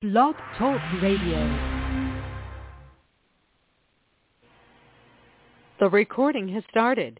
Blog Talk Radio. The recording has started.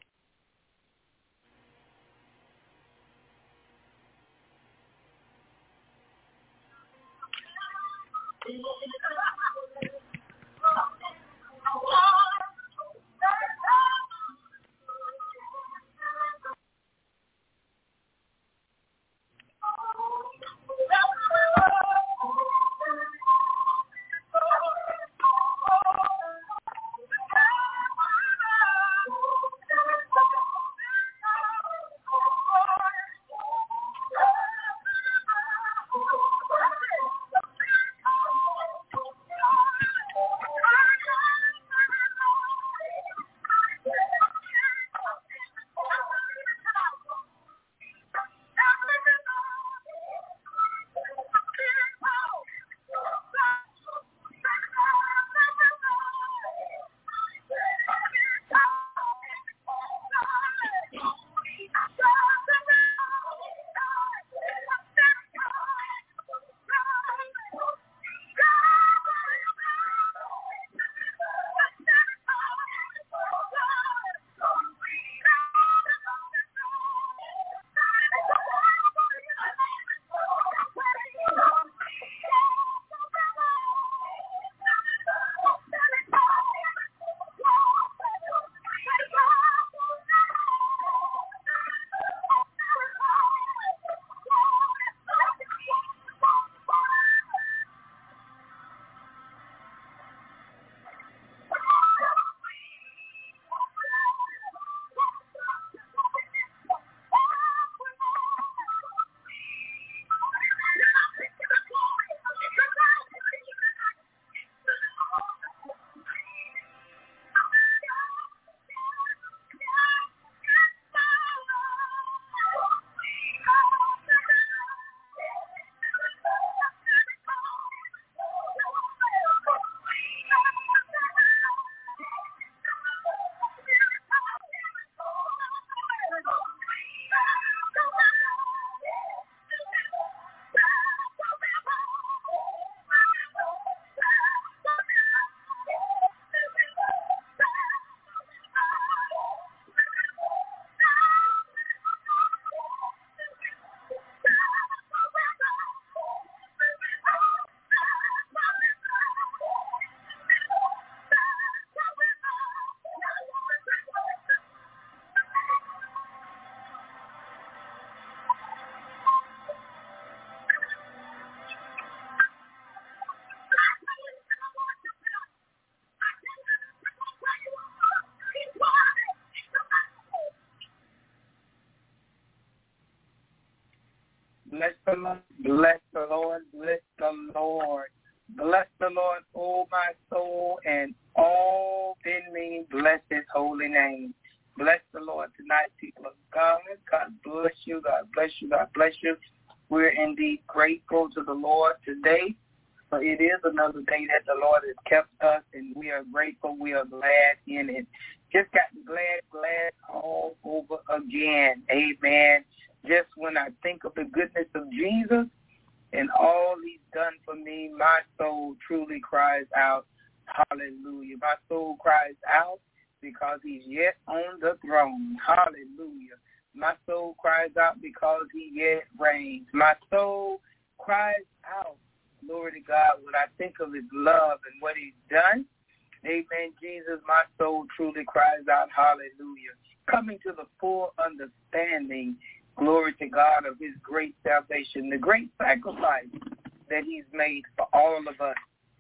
Bless the Lord, bless the Lord, bless the Lord. Bless the Lord, oh my soul, and all in me, bless his holy name. Bless the Lord tonight, people of God. God bless you, God bless you, God bless you. We're indeed grateful to the Lord today. For it is another day that the Lord has kept us, and we are grateful. We are glad in it. Just got glad all over again. Amen. Just when I think of the goodness of Jesus and all he's done for me, my soul truly cries out, hallelujah. My soul cries out because he's yet on the throne. Hallelujah. My soul cries out because he yet reigns. My soul cries out, glory to God, when I think of his love and what he's done. Amen, Jesus, my soul truly cries out, hallelujah. Coming to the full understanding, glory to God, of his great salvation, the great sacrifice that he's made for all of us.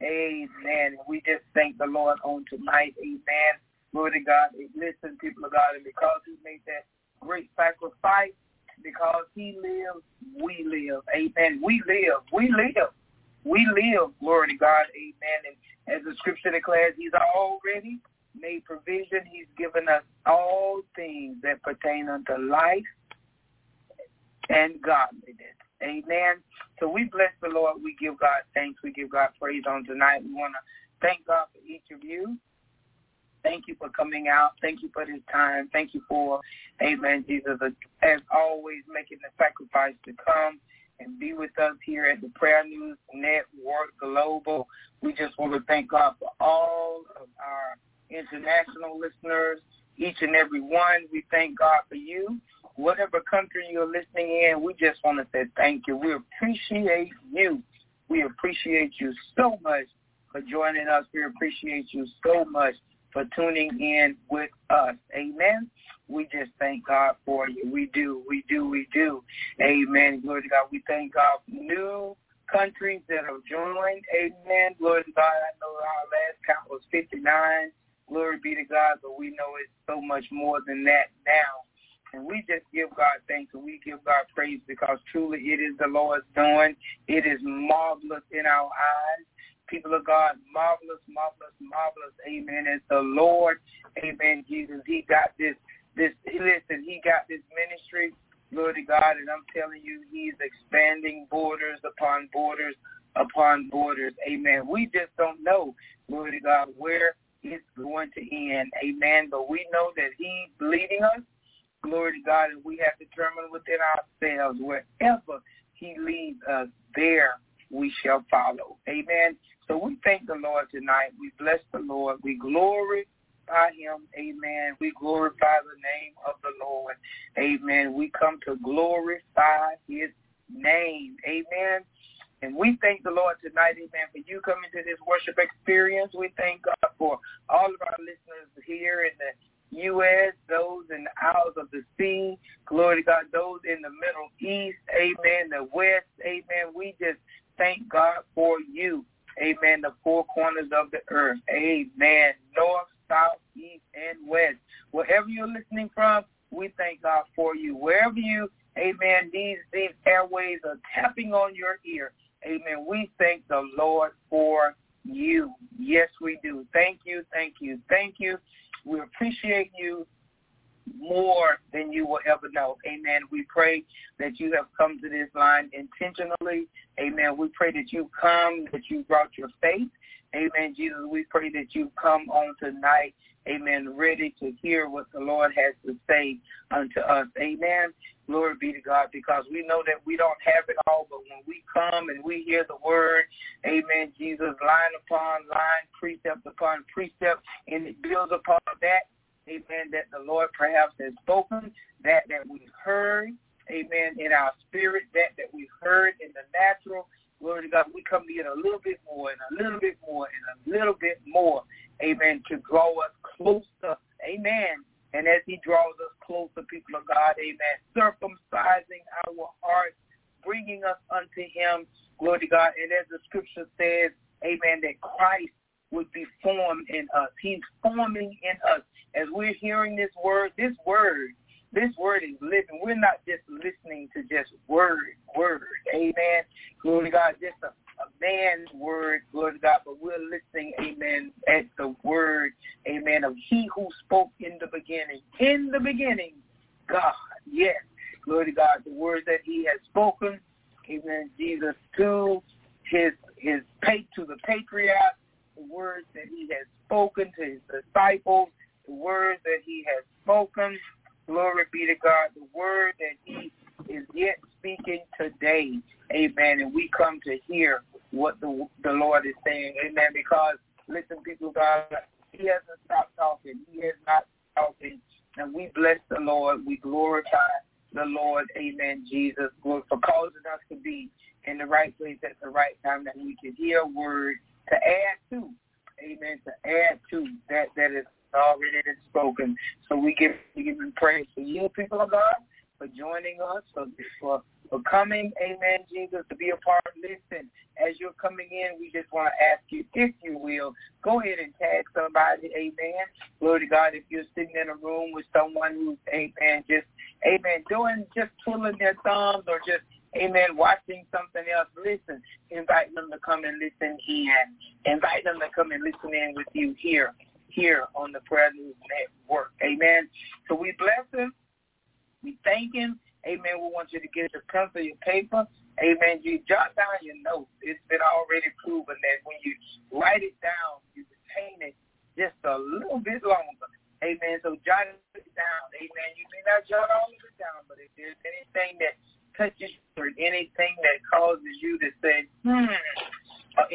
Amen. We just thank the Lord on tonight. Amen. Glory to God. Listen, people of God, and because he made that great sacrifice, because he lives, we live. Amen. We live. Glory to God. Amen. And as the scripture declares, he's already made provision. He's given us all things that pertain unto life and godliness. Amen. So we bless the Lord. We give God thanks. We give God praise on tonight. We want to thank God for each of you. Thank you for coming out. Thank you for this time. Thank you for, amen, Jesus, as always, making the sacrifice to come and be with us here at the Prayer News Network. Global. We just want to thank God for all of our international listeners, each and every one. We thank God for you. Whatever country you're listening in, we just want to say thank you. We appreciate you. We appreciate you so much for joining us. We appreciate you so much for tuning in with us. Amen. We just thank God for you. We do. Amen. Glory to God. We thank God for new countries that have joined. Amen. Glory to God. I know our last count was 59. Glory be to God, but we know it's so much more than that now. And we just give God thanks and we give God praise because truly it is the Lord's doing. It is marvelous in our eyes. People of God, marvelous, marvelous, marvelous. Amen. It's the Lord. Amen. Jesus, he got this, he got this ministry. Glory to God. And I'm telling you, he's expanding borders upon borders upon borders. Amen. We just don't know, glory to God, where it's going to end. Amen. But we know that he's leading us. Glory to God, and we have determined within ourselves wherever he leads us, there we shall follow. Amen. So we thank the Lord tonight. We bless the Lord. We glorify him. Amen. We glorify the name of the Lord. Amen. We come to glorify his name. Amen. And we thank the Lord tonight, amen, for you coming to this worship experience. We thank God for all of our listeners here in the U.S., those in the Isles of the Sea, glory to God, those in the Middle East, amen, the West, amen. We just thank God for you, amen, the four corners of the earth, amen, north, south, east, and west. Wherever you're listening from, we thank God for you. Wherever you, amen, these airways are tapping on your ear, amen, we thank the Lord for you. Yes, we do. Thank you, thank you, thank you. We appreciate you more than you will ever know. Amen. We pray that you have come to this line intentionally. Amen. We pray that you come, that you brought your faith. Amen. Jesus, we pray that you come on tonight. Amen. Ready to hear what the Lord has to say unto us. Amen. Glory be to God, because we know that we don't have it all, but when we come and we hear the word, amen, Jesus, line upon line, precept upon precept, and it builds upon that, amen, that the Lord perhaps has spoken, that we've heard, amen, in our spirit, that we've heard in the natural. Glory to God, we come to get a little bit more and a little bit more and a little bit more, amen, to draw us closer, amen. And as he draws us closer, people of God, amen, circumcising our hearts, bringing us unto him, glory to God. And as the scripture says, amen, that Christ would be formed in us. He's forming in us. As we're hearing this word is living. We're not just listening to just word, amen. Glory to God, just a man's word, glory to God, but we're listening, amen, at the word, amen, of he who spoke in the beginning. In the beginning, God, yes, glory to God, the words that he has spoken, amen, Jesus, to to the patriarchs, the words that he has spoken to his disciples, the words that he has spoken, glory be to God, the word that he is yet speaking today, amen, and we come to hear what the Lord is saying, amen, because, listen, people of God, he hasn't stopped talking. He has not stopped talking, and we bless the Lord. We glorify the Lord, amen, Jesus, for causing us to be in the right place at the right time, that we can hear a word to add to, amen, that is already been spoken. So we give him praise for you, people of God, for joining us, for coming, amen, Jesus, to be a part. Listen, as you're coming in, we just want to ask you, if you will, go ahead and tag somebody, amen. Glory to God, if you're sitting in a room with someone who's, amen, just, amen, just twiddling their thumbs or just, amen, watching something else, listen, invite them to come and listen in. Invite them to come and listen in with you here on the Prayer News Network, amen. So we bless him. We thank him. Amen. We want you to get your pencil, your paper. Amen. You jot down your notes. It's been already proven that when you write it down, you retain it just a little bit longer. Amen. So jot it down. Amen. You may not jot all of it down, but if there's anything that touches or anything that causes you to say, or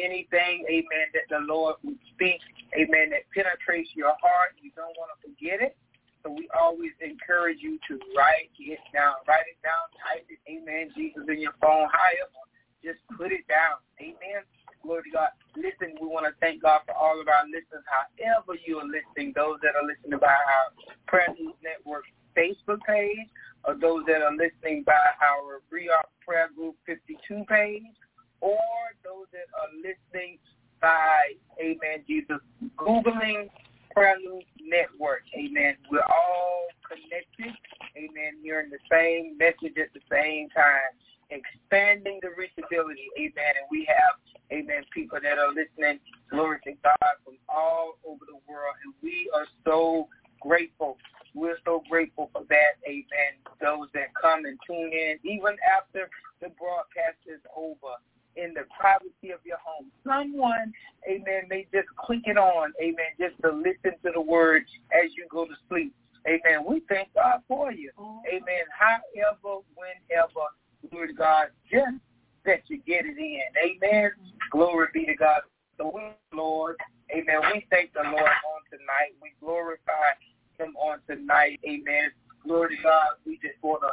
anything, amen, that the Lord would speak, amen, that penetrates your heart. You don't want to forget it. So we always encourage you to write it down, type it, amen, Jesus, in your phone, however, just put it down, amen. Glory to God. Listen, we want to thank God for all of our listeners, however you are listening, those that are listening by our Prayer News Network Facebook page, or those that are listening by our Reark Prayer Group 52 page, or those that are listening by, amen, Jesus, Googling Prayer News Network, amen. We're all connected, amen, hearing the same message at the same time, expanding the reachability, amen. And we have, amen, people that are listening, glory to God, from all over the world. And we are so grateful. We're so grateful for that, amen. Those that come and tune in, even after the broadcast is over, in the privacy of your home. Someone, amen, may just click it on, amen, just to listen to the word as you go to sleep. Amen. We thank God for you. Amen. However, whenever, glory to God, just that you get it in. Amen. Glory be to God. So we, Lord, amen, we thank the Lord on tonight. We glorify him on tonight. Amen. Glory to God. We just want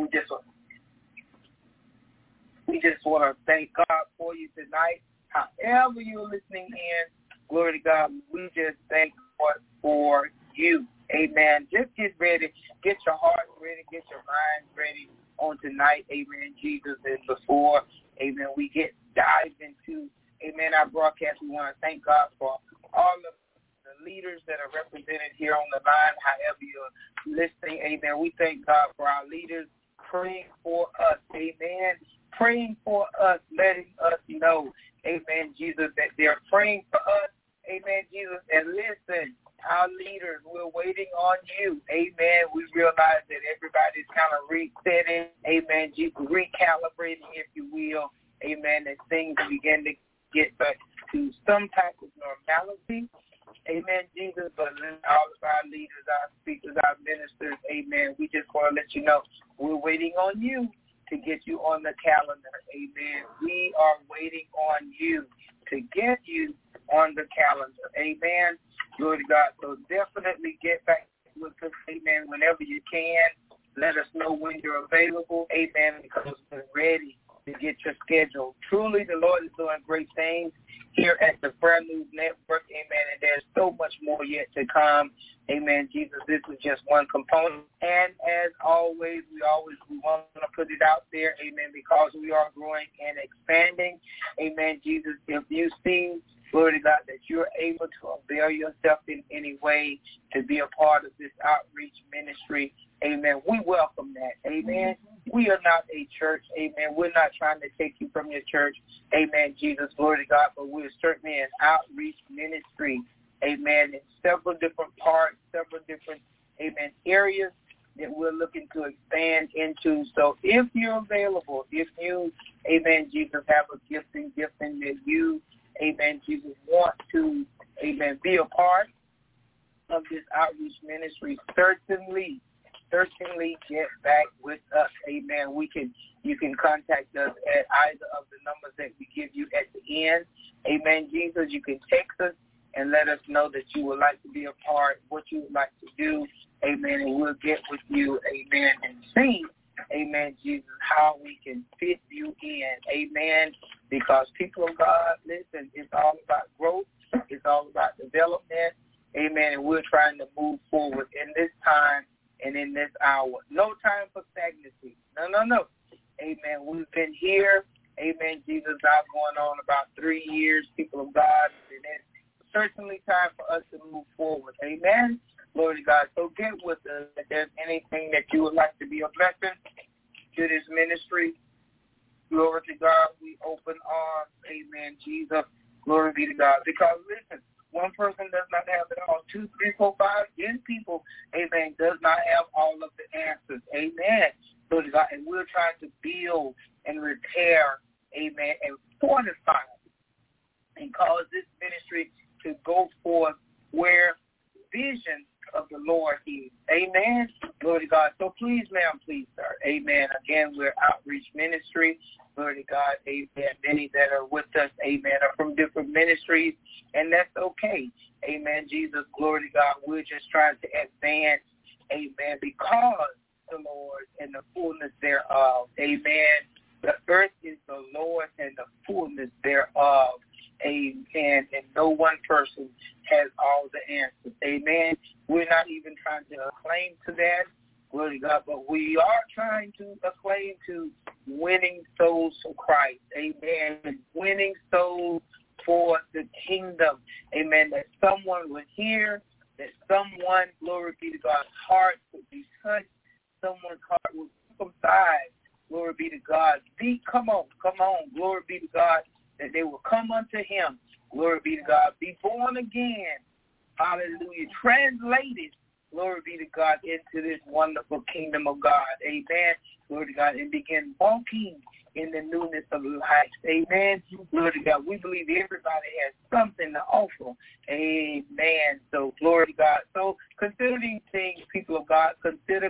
to thank God for you tonight. However you're listening in, glory to God, we just thank God for you. Amen. Just get ready. Get your heart ready. Get your mind ready on tonight. Amen. Jesus is before, amen, we get dived into, amen, our broadcast. We want to thank God for all of the leaders that are represented here on the line, however you're listening. Amen. We thank God for our leaders praying for us. Amen. Praying for us, letting us know, amen, Jesus, that they're praying for us. Amen, Jesus. And listen, our leaders, we're waiting on you. Amen. We realize that everybody's kind of resetting. Amen. Recalibrating, if you will. Amen. As things begin to get back to some type of normality. Amen, Jesus. But all of our leaders, our speakers, our ministers, amen, we just want to let you know we're waiting on you to get you on the calendar. Amen. We are waiting on you to get you on the calendar. Amen. Glory to God. So definitely get back with us, amen, whenever you can. Let us know when you're available, amen, because we're ready to get your schedule. Truly, the Lord is doing great things here at the Prayer News Network, amen, and there's so much more yet to come. Amen, Jesus, this is just one component. And as always, we want to put it out there, amen, because we are growing and expanding. Amen, Jesus, if you see, glory to God, that you're able to avail yourself in any way to be a part of this outreach ministry, amen, we welcome that. Amen. We are not a church. Amen. We're not trying to take you from your church. Amen, Jesus, glory to God, but we're certainly an outreach ministry. Amen. In several different parts, several different, amen, areas that we're looking to expand into. So if you're available, if you, amen, Jesus, have a gifting that you, amen, Jesus, want to, amen, be a part of this outreach ministry, certainly get back with us. Amen. You can contact us at either of the numbers that we give you at the end. Amen, Jesus. You can text us and let us know that you would like to be a part, what you would like to do. Amen. And we'll get with you, amen, and see, amen, Jesus, how we can fit you in. Amen. Because people of God, listen, it's all about growth. It's all about development. Amen. And we're trying to move forward in this time and in this hour. No time for stagnancy. No. Amen. We've been here. Amen. Jesus, now going on about 3 years, people of God. And it's certainly time for us to move forward. Amen. Glory to God. So get with us. If there's anything that you would like to be a blessing to this ministry, glory to God, we open arms. Amen. Jesus, glory be to God. Because listen, one person does not have it all. 2, 3, 4, 5, 10 people, amen, does not have all of the answers. Amen. Glory to God. And we're trying to build and repair, amen, and fortify and cause this ministry to go forth where vision of the Lord is. Amen. Glory to God. So please, ma'am, please, sir. Amen. Again, we're Outreach Ministry. Glory to God. Amen. Many that are with us, amen, are from different ministries, and that's okay. Amen. Jesus, glory to God. We're just trying to advance, amen, because the Lord and the fullness thereof. Amen. The earth is the Lord and the fullness thereof. Amen. And no one person has all the answers. Amen. We're not even trying to claim to that. Glory to God. But we are trying to acclaim to winning souls for Christ. Amen. Winning souls for the kingdom. Amen. That someone would hear, that someone, glory be to God's heart, would be touched. Someone's heart would circumcise. Glory be to God. Come on. Glory be to God. That they will come unto him. Glory be to God. Be born again. Hallelujah. Translated. Glory be to God into this wonderful kingdom of God. Amen. Glory to God. And begin walking in the newness of life. Amen. Glory to God. We believe everybody has something to offer. Amen. So glory to God. So consider these things, people of God. Consider.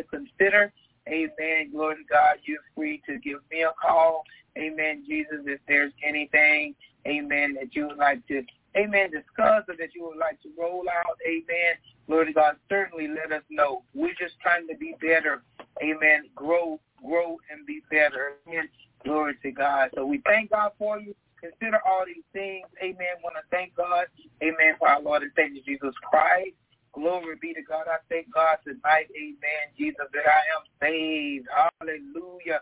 Amen. Glory to God. You're free to give me a call. Amen. Jesus, if there's anything, amen, that you would like to, amen, discuss or that you would like to roll out, amen. Glory to God. Certainly let us know. We're just trying to be better. Amen. Grow and be better. Amen. Glory to God. So we thank God for you. Consider all these things. Amen. Want to thank God. Amen. For our Lord and Savior Jesus Christ. Glory be to God. I thank God tonight. Amen. Jesus, that I am saved. Hallelujah.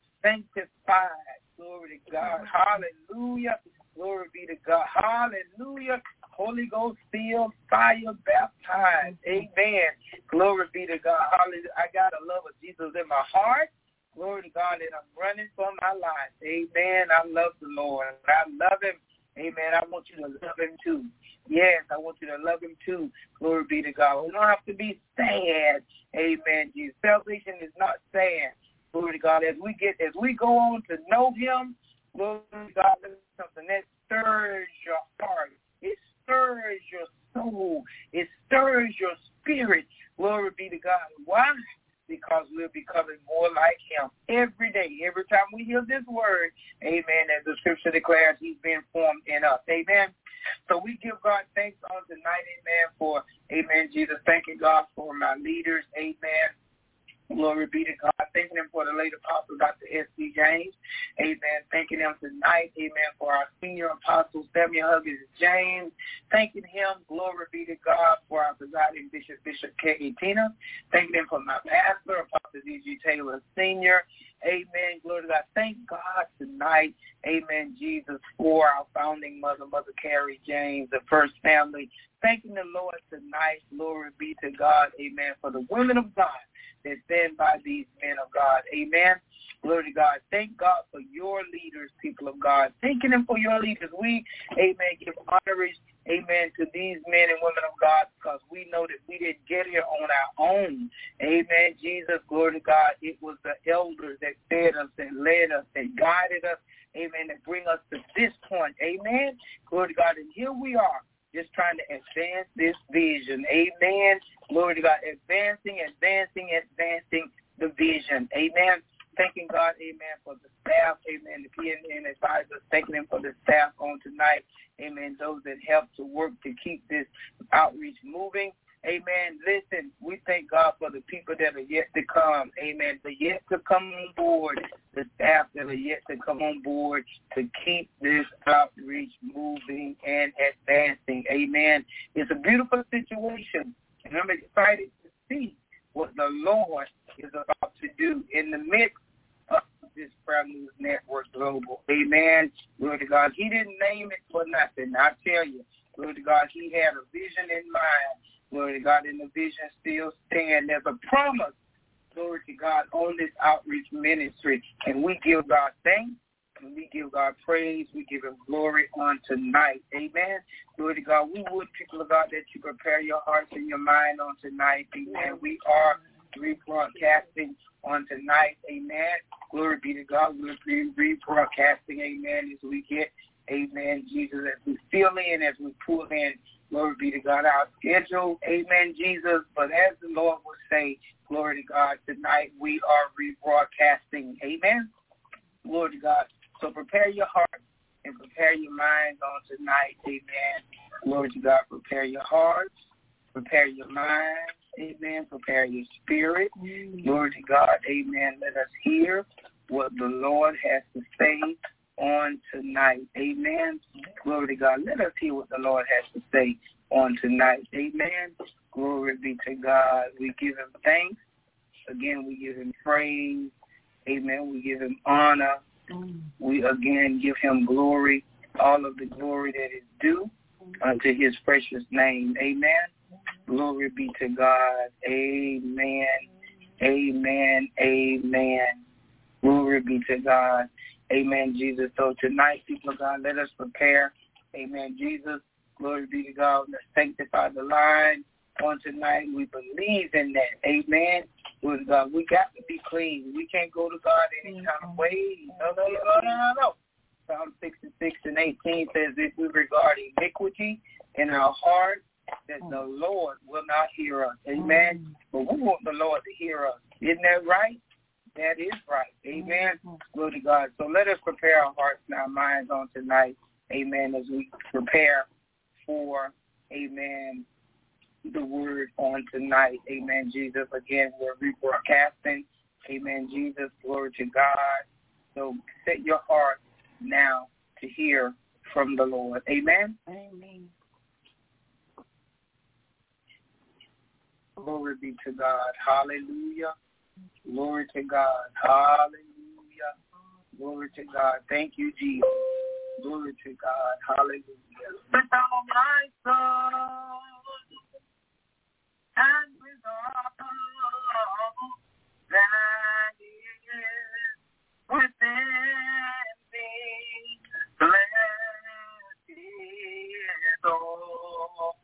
Sanctified. Glory to God. Hallelujah. Glory be to God. Hallelujah. Holy Ghost filled, fire baptized. Amen. Glory be to God. Hallelujah. I got a love of Jesus in my heart. Glory to God, and I'm running for my life. Amen. I love the Lord. I love him. Amen. I want you to love him too. Yes, I want you to love him too. Glory be to God. We don't have to be sad. Amen. Jesus. Salvation is not sad. Glory to God. As we go on to know him, glory to God, there's something that stirs your heart. It stirs your soul. It stirs your spirit. Glory be to God. Why? Because we're becoming more like him every day. Every time we hear this word, amen, as the scripture declares, he's being formed in us. Amen. So we give God thanks on tonight, amen, for, amen, Jesus, thanking God for my leaders, amen. Glory be to God. Thanking him for the late apostle, Dr. S.C. James. Amen. Thanking him tonight. Amen. For our senior apostle, Samuel Huggins James. Thanking him. Glory be to God. For our presiding bishop, Bishop K.E. Tina. Thanking him for my pastor, Apostle D.G. Taylor Sr. Amen. Glory to God. Thank God tonight. Amen. Jesus, for our founding mother, Mother Carrie James, the first family. Thanking the Lord tonight. Glory be to God. Amen. For the women of God that stand by these men of God. Amen. Glory to God. Thank God for your leaders, people of God. Thanking him for your leaders. We, amen, give honorage, amen, to these men and women of God because we know that we didn't get here on our own. Amen. Jesus, glory to God. It was the elders that fed us, that led us, that guided us, amen, that bring us to this point. Amen. Glory to God. And here we are, just trying to advance this vision. Amen. Glory to God. Advancing the vision. Amen. Thanking God, amen, for the staff, amen, the PNN advisors, thanking him for the staff on tonight, amen, those that help to work to keep this outreach moving. Amen. Listen, we thank God for the people that are yet to come. Amen. The yet to come on board, the staff that are yet to come on board to keep this outreach moving and advancing. Amen. It's a beautiful situation, and I'm excited to see what the Lord is about to do in the midst of this Prayer News Network Global. Amen. Glory to God. He didn't name it for nothing. I tell you, glory to God, he had a vision in mind. Glory to God, and the vision still stands. There's a promise, glory to God, on this outreach ministry. And we give God thanks, and we give God praise. We give him glory on tonight. Amen. Glory to God. We would, people of God, that you prepare your hearts and your mind on tonight. Amen. We are rebroadcasting on tonight. Amen. Glory be to God. We'll be rebroadcasting, amen, as we get Amen, Jesus, as we fill in, as we pull in, glory be to God, our schedule. Amen, Jesus. But as the Lord will say, glory to God, tonight we are rebroadcasting. Amen. Glory to God. So prepare your heart and prepare your minds on tonight. Amen. Glory to God. Prepare your hearts. Prepare your minds. Amen. Prepare your spirit. Glory to God. Amen. Let us hear what the Lord has to say on tonight. Amen. Glory to God. Let us hear what the Lord has to say on tonight. Amen. Glory be to God. We give him thanks. Again, we give him praise. Amen. We give him honor. We again give him glory, all of the glory that is due unto his precious name. Amen. Glory be to God. Amen. Amen. Amen. Glory be to God. Amen, Jesus. So tonight, people of God, let us prepare. Amen, Jesus. Glory be to God. Let's sanctify the line on tonight. We believe in that. Amen. Glory to God. We got to be clean. We can't go to God any kind of way. No. Psalm 66 and 18 says, if we regard iniquity in our heart, that the Lord will not hear us. Amen. But we want the Lord to hear us. Isn't that right? That is right. Amen. Glory to God. So let us prepare our hearts and our minds on tonight. Amen. As we prepare for, amen, the word on tonight. Amen, Jesus. Again, we're rebroadcasting. Amen, Jesus. Glory to God. So set your heart now to hear from the Lord. Amen. Amen. Glory be to God. Hallelujah. Glory to God. Hallelujah. Glory to God. Thank you, Jesus. Glory to God. Hallelujah. But all my soul and with all that is within me, bless his soul.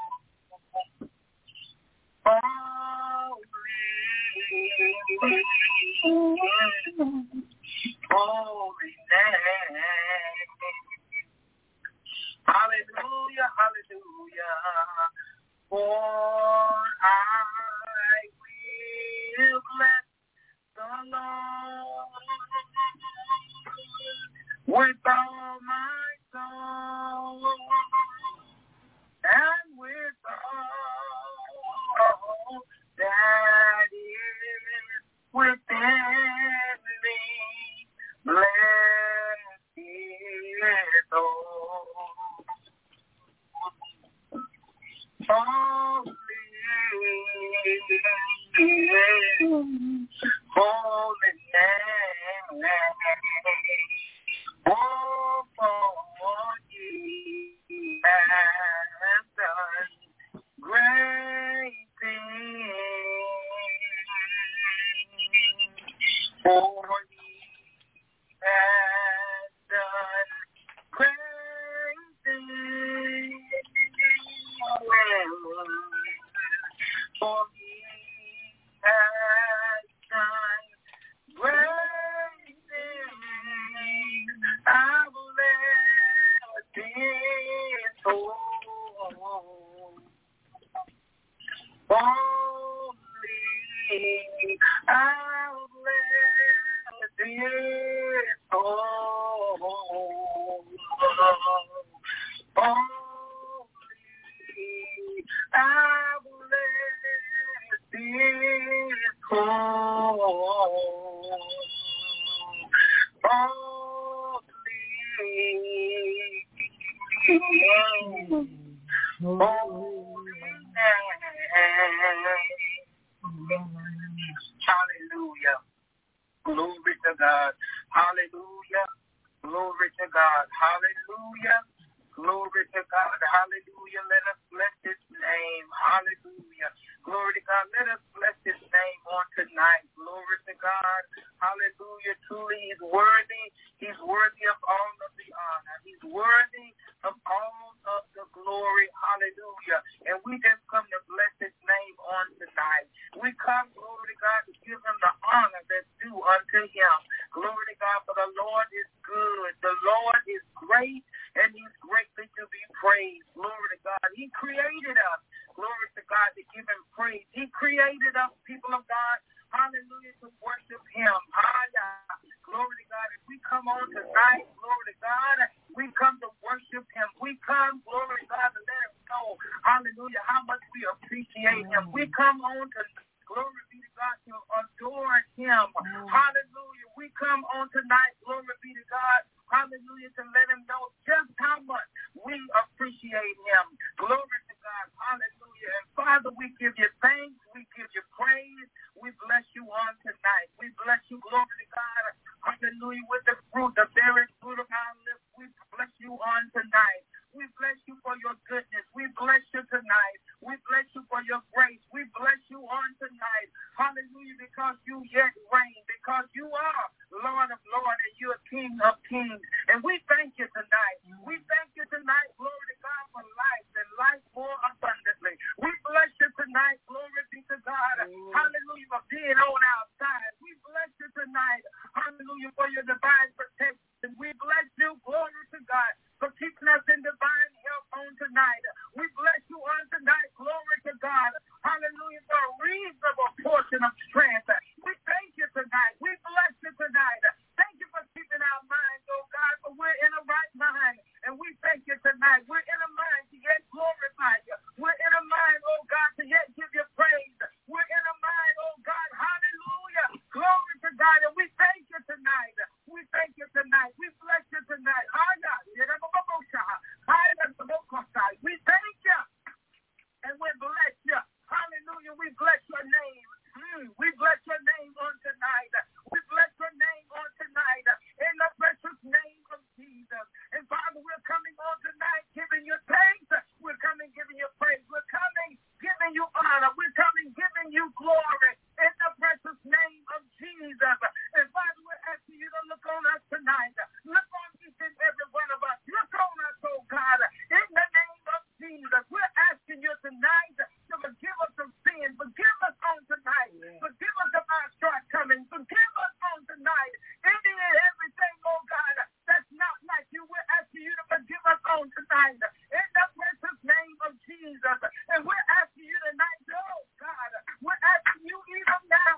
Holy name. Hallelujah, hallelujah. For I will bless the Lord with all my soul and with all that is within me. Bless his holy name. Oh, for he has done great things. For he has done great things. For he has done great things. I bless his holy. I'll bless his holy. I bless his Hallelujah. Glory to God. Hallelujah. Glory to God. Hallelujah. Glory to God. Hallelujah. Let us bless his name. Hallelujah. Glory to God. Let us bless his name on tonight. Glory to God. Hallelujah. Truly he's worthy. He's worthy of all of the honor. He's worthy of all of the glory. Hallelujah. And we just come to bless his name on tonight. We come, glory to God, to give him the honor that's due unto him. Glory to God, for the Lord is good. The Lord is great. greatly to be praised. Glory to God. He created us. Glory to God, to give him praise. He created us, people of God. Hallelujah, to worship him. Glory to God. If we come on tonight, glory to God, we come to worship him. We come, glory to God, to let him know, hallelujah, how much we appreciate him. We come on to, glory be to God, to adore him. Hallelujah. We come on tonight, glory be to God, hallelujah, to let him know just how much we appreciate him. Glory to God. Hallelujah. And Father, we give you thanks. We give you praise. We bless you on tonight. We bless you, glory to God. Hallelujah. With the fruit, the very fruit of our lips, we bless you on tonight. We bless you for your goodness. We bless you tonight. We bless you for your grace. We bless you on tonight. Hallelujah, because you yet reign, because you are Lord of Lords and you are King of Kings. And we thank you tonight. We thank you tonight, glory to God, for life and life more abundantly. We bless you tonight, glory be to God. Hallelujah, for being on our side. We bless you tonight, hallelujah, for your divine protection. We bless you, glory to God, for keeping us in divine health on tonight. We bless you on tonight, glory to God. Hallelujah, for a reasonable portion of strength. We thank you tonight. We bless you tonight. Thank you for keeping our minds, oh God, for we're in a right mind. And we thank you tonight. We're in a mind to yet glorify you. We're in a mind, oh God, to yet give you praise. We're in a mind, oh God, hallelujah. Glory to God. And we thank you tonight. We thank you tonight. We bless you tonight. We thank you. And we bless you. Hallelujah. We bless your name. We bless your name on tonight. We bless your name on tonight. In the precious name of Jesus. And Father, we're coming on tonight giving you thanks. We're coming giving you praise. We're coming giving you honor. We're coming giving you glory. In the precious name of Jesus. And Father, we're asking you to look on us tonight. Look on each and every one of us. Look on us, oh God. In the name of Jesus. We're asking you tonight to forgive us of sin. Forgive us on tonight. Forgive us of our shortcomings. Forgive us on tonight. Any and everything, oh God, that's not like you. We're asking you to forgive us on tonight. In the precious name of Jesus. And we're asking you tonight, oh God, we're asking you even now.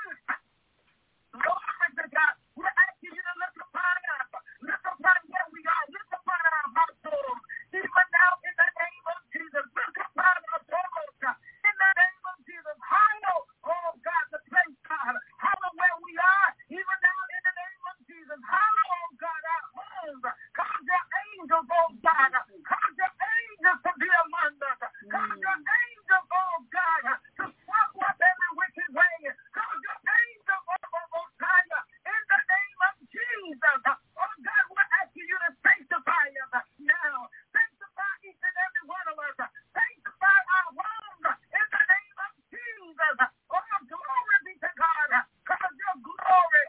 Glory to God. We're asking you to look upon us. Look upon where we are. Look upon our household. Even now, in the name of Jesus, look upon our souls. In the name of Jesus, hallow, oh God, the place, God. Hallow where we are. Even now, in the name of Jesus, hallow, oh God, our homes. Cause your angels, oh God. Cause your angels to be among us. Cause your angels, oh God, to swap up every wicked way. Cause your angels, oh God, in the name of Jesus. Oh God, we're asking you to sanctify us now. Sanctify each and every one of us. Sanctify our homes in the name of Jesus. Oh, glory be to God. Cause your glory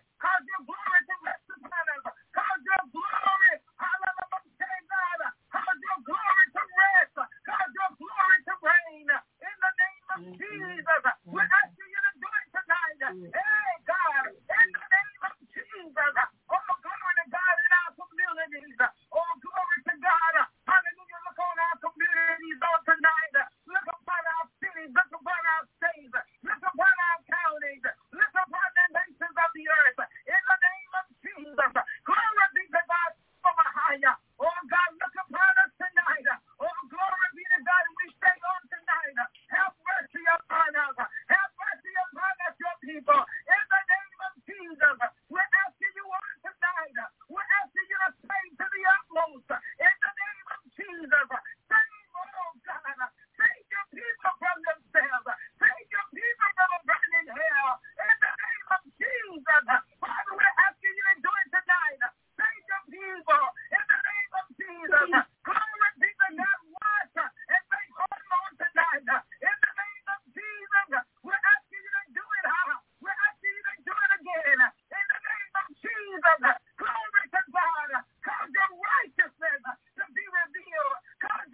to rest upon us. Cause your glory, hallelujah, God. Cause your glory to rest. Cause your glory to reign in the name of Jesus. We're asking you to do it tonight. Hey, God, in the name of Jesus. Oh, glory to God in our communities. Oh, glory to God. Hallelujah. Look on our communities on tonight. Look upon our cities. Look upon our states. Look upon our counties. Look upon the nations of the earth. In the name of Jesus. Glory be to God from a higher. Oh, God, look upon us tonight. Oh, glory be to God. And we say on tonight, have mercy upon us. Have mercy upon us, your people. In the name of Jesus. We're asking you on tonight. We're asking you to save to the utmost. In the name of Jesus. Save, oh God. Save your people from themselves. Save your people from a burning hell. In the name of Jesus. Father, we're asking you to do it tonight. Save your people. In the name of Jesus. Glory be to God. Wash and make whole on tonight. In the name of Jesus. We're asking you to do it. We're asking you to do it again. In the name of Jesus. Glory to God. Cause your righteousness to be revealed. Cause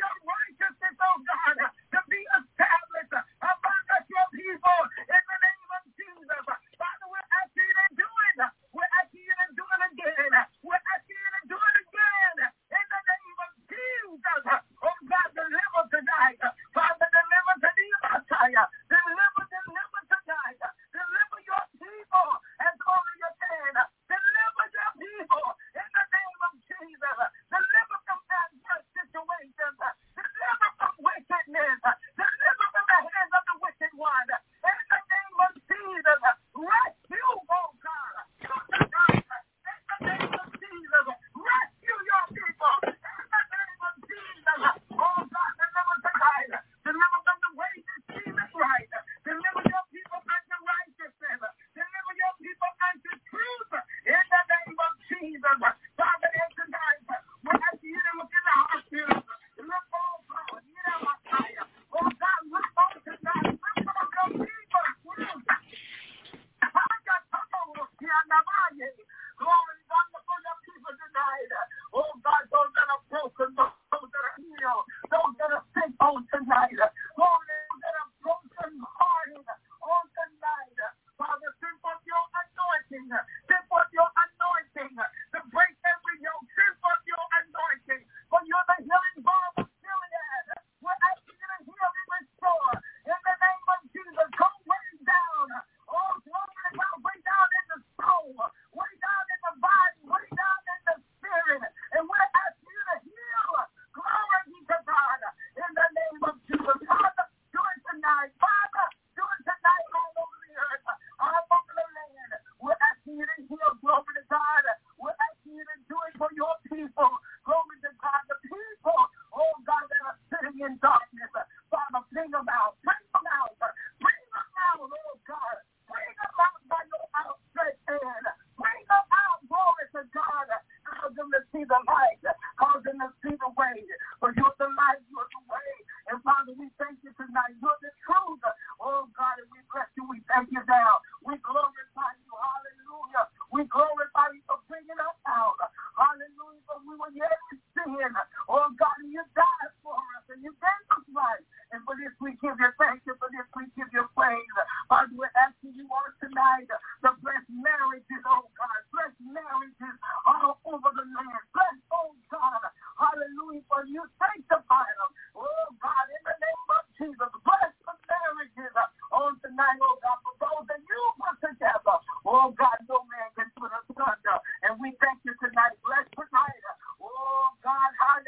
in darkness. Father, bring them out. Bring them out. Bring them out, oh God. Bring them out by your outstretched hand. Bring them out, glory to God. Cause them to see the light. Cause them to see the way. For you're the light, you're the way. And Father, we thank you tonight. You're the truth. Oh God, and we bless you. We thank you now. We glorify you. Hallelujah. We glorify you for bringing us out. Hallelujah. For we were yet in sin. Oh God, and you died for us. And you gave us life. And for this we give you thanks. And for this we give you praise. Father, we're asking you on tonight to bless marriages, oh God. Bless marriages all over the land. Bless, oh God. Hallelujah. For you sanctify them. Oh God, in the name of Jesus. Bless the marriages on tonight, oh God. For those that you put together. Oh God, no man can put us under. And we thank you tonight. Bless tonight. Oh God,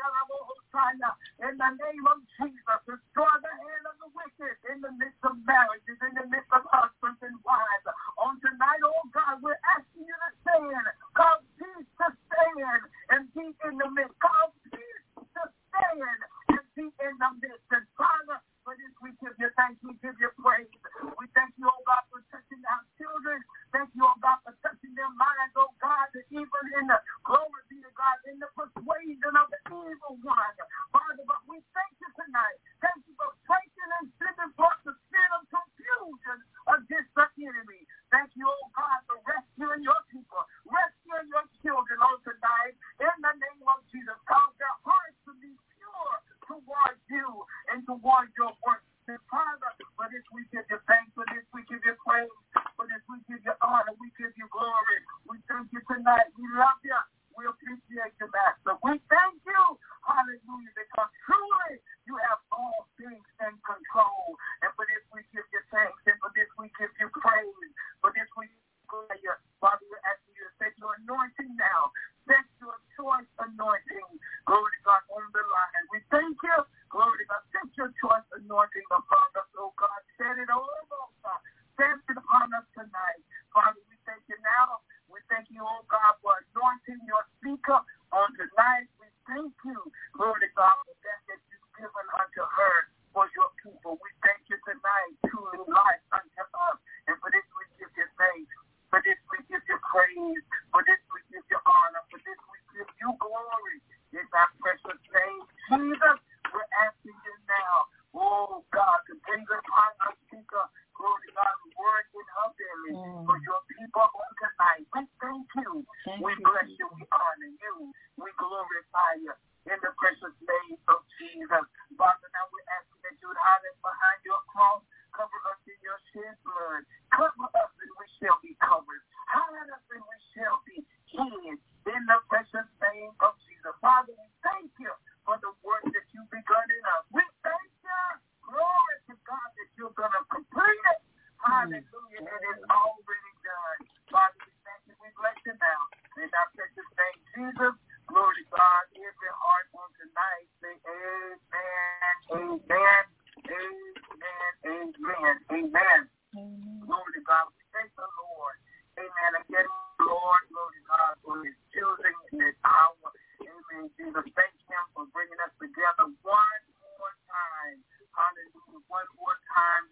in the name of Jesus, destroy the hand of the wicked in the midst of marriages, in the midst of husbands and wives. On tonight, oh God, we're asking you to stand. Cause peace to stand and be in the midst. Cause peace to stand and be in the midst. And Father, for this we give you thanks, we give you praise. We thank you, oh God, for touching our children. Thank you, oh God, for touching their minds, oh God, that even in the glory be to God, in the persuasion of the evil one. Father, but we thank you tonight. Thank you for breaking and sending forth the spirit of confusion against the enemy. Thank you, oh God, for rescuing your people, rescuing your children on tonight. In the name of Jesus, cause their hearts to be pure towards you and towards your work. And Father, for this we give you thanks, for this we give you praise, for this we give you honor, we give you glory. We thank you tonight. We love you. We appreciate you, Master. We thank you, hallelujah, because truly you have all things in control. And for this we give you thanks, and for this we give you praise. For this we glorify you. Father, we're asking you to set your anointing now. Set your choice anointing, glory to God, on the line. We thank you, glory to God. Set your choice anointing upon us, oh God. Set it all over. Set it upon us tonight. Father, we thank you now. We thank you, oh God, for anointing your speaker on tonight. We thank you, glory to God, for that you've given unto her for your people. We thank you tonight, truly life unto us. And for this we give you thanks. For this we give you praise. For this we give you honor. For this we give you glory. In our precious name, Jesus, we're asking you now, oh God, to bring upon our speaker, glory to God, the word in her belly for your people on tonight. We thank you. We bless you. We honor you. We glorify you in the precious name of Jesus. Father, now we're asking that you would hide us behind your cross. Cover us in your shed blood. Cover us and we shall be covered. Hide us and we shall be hid in the precious name of Jesus. Father, we thank you for the work that you've begun in us. We thank you. Glory to God that you're going to complete it. Hallelujah. It is already done. Father, we thank you. We bless you now. In our precious name, Jesus. Glory to God. Every heart on tonight say amen, amen, amen, amen, amen. Glory to God. We thank the Lord. Amen. Again, Lord, glory to God for his children in this hour. Amen. Jesus, thank him for bringing us together one more time. Hallelujah. One more time.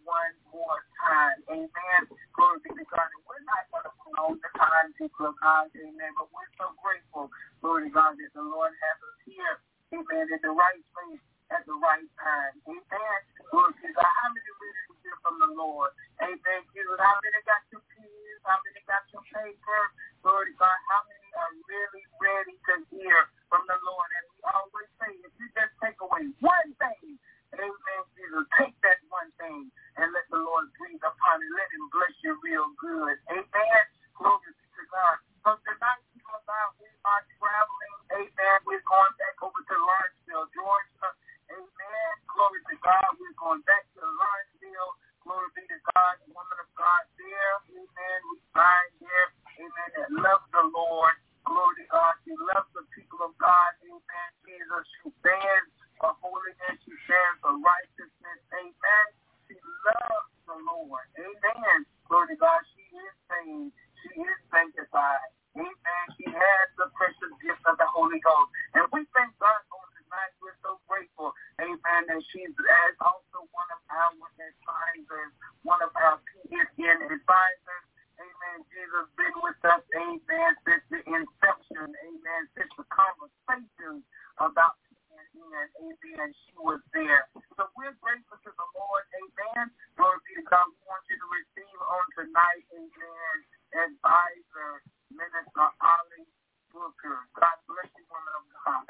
Amen. Glory be to God. And we're not going to prolong the time, people of God. Amen. But we're so grateful, glory to God, that the Lord has us here. Amen. In the right place at the right time. Amen. Glory to God. How many ready to hear from the Lord? Amen. Jesus, how many got your keys? How many got your paper? Glory to God. How many are really ready to hear from the Lord? And we always say, if you just take away one thing, amen, Jesus, take that one thing and let the Lord breathe upon it. Let him bless you real good. Amen. Glory be to God. So tonight, people of God, we are traveling. Amen. We're going back over to Lawrenceville, Georgia. Amen. Glory to God. We're going back to Lawrenceville. Glory be to God. The woman of God there. Amen. We find there. Amen. That loves the Lord. Glory to God. She loves the people of God. Amen. Jesus. She stands for holiness. She stands for righteousness. Amen. She loves the Lord. Amen. Glory to God. She is saved. She is sanctified. Amen. She has the precious gift of the Holy Ghost. And we thank God for tonight. We're so grateful. Amen. amen, and she's also one of our advisors, one of our PSN advisors. Amen. Jesus been with us, amen, since the inception, amen, since the conversation about PSN, amen, she was there. So we're grateful to the Lord, amen. Glory be to God. We want you to receive on tonight, amen, advisor, Minister Ollie Booker. God bless you, woman of God.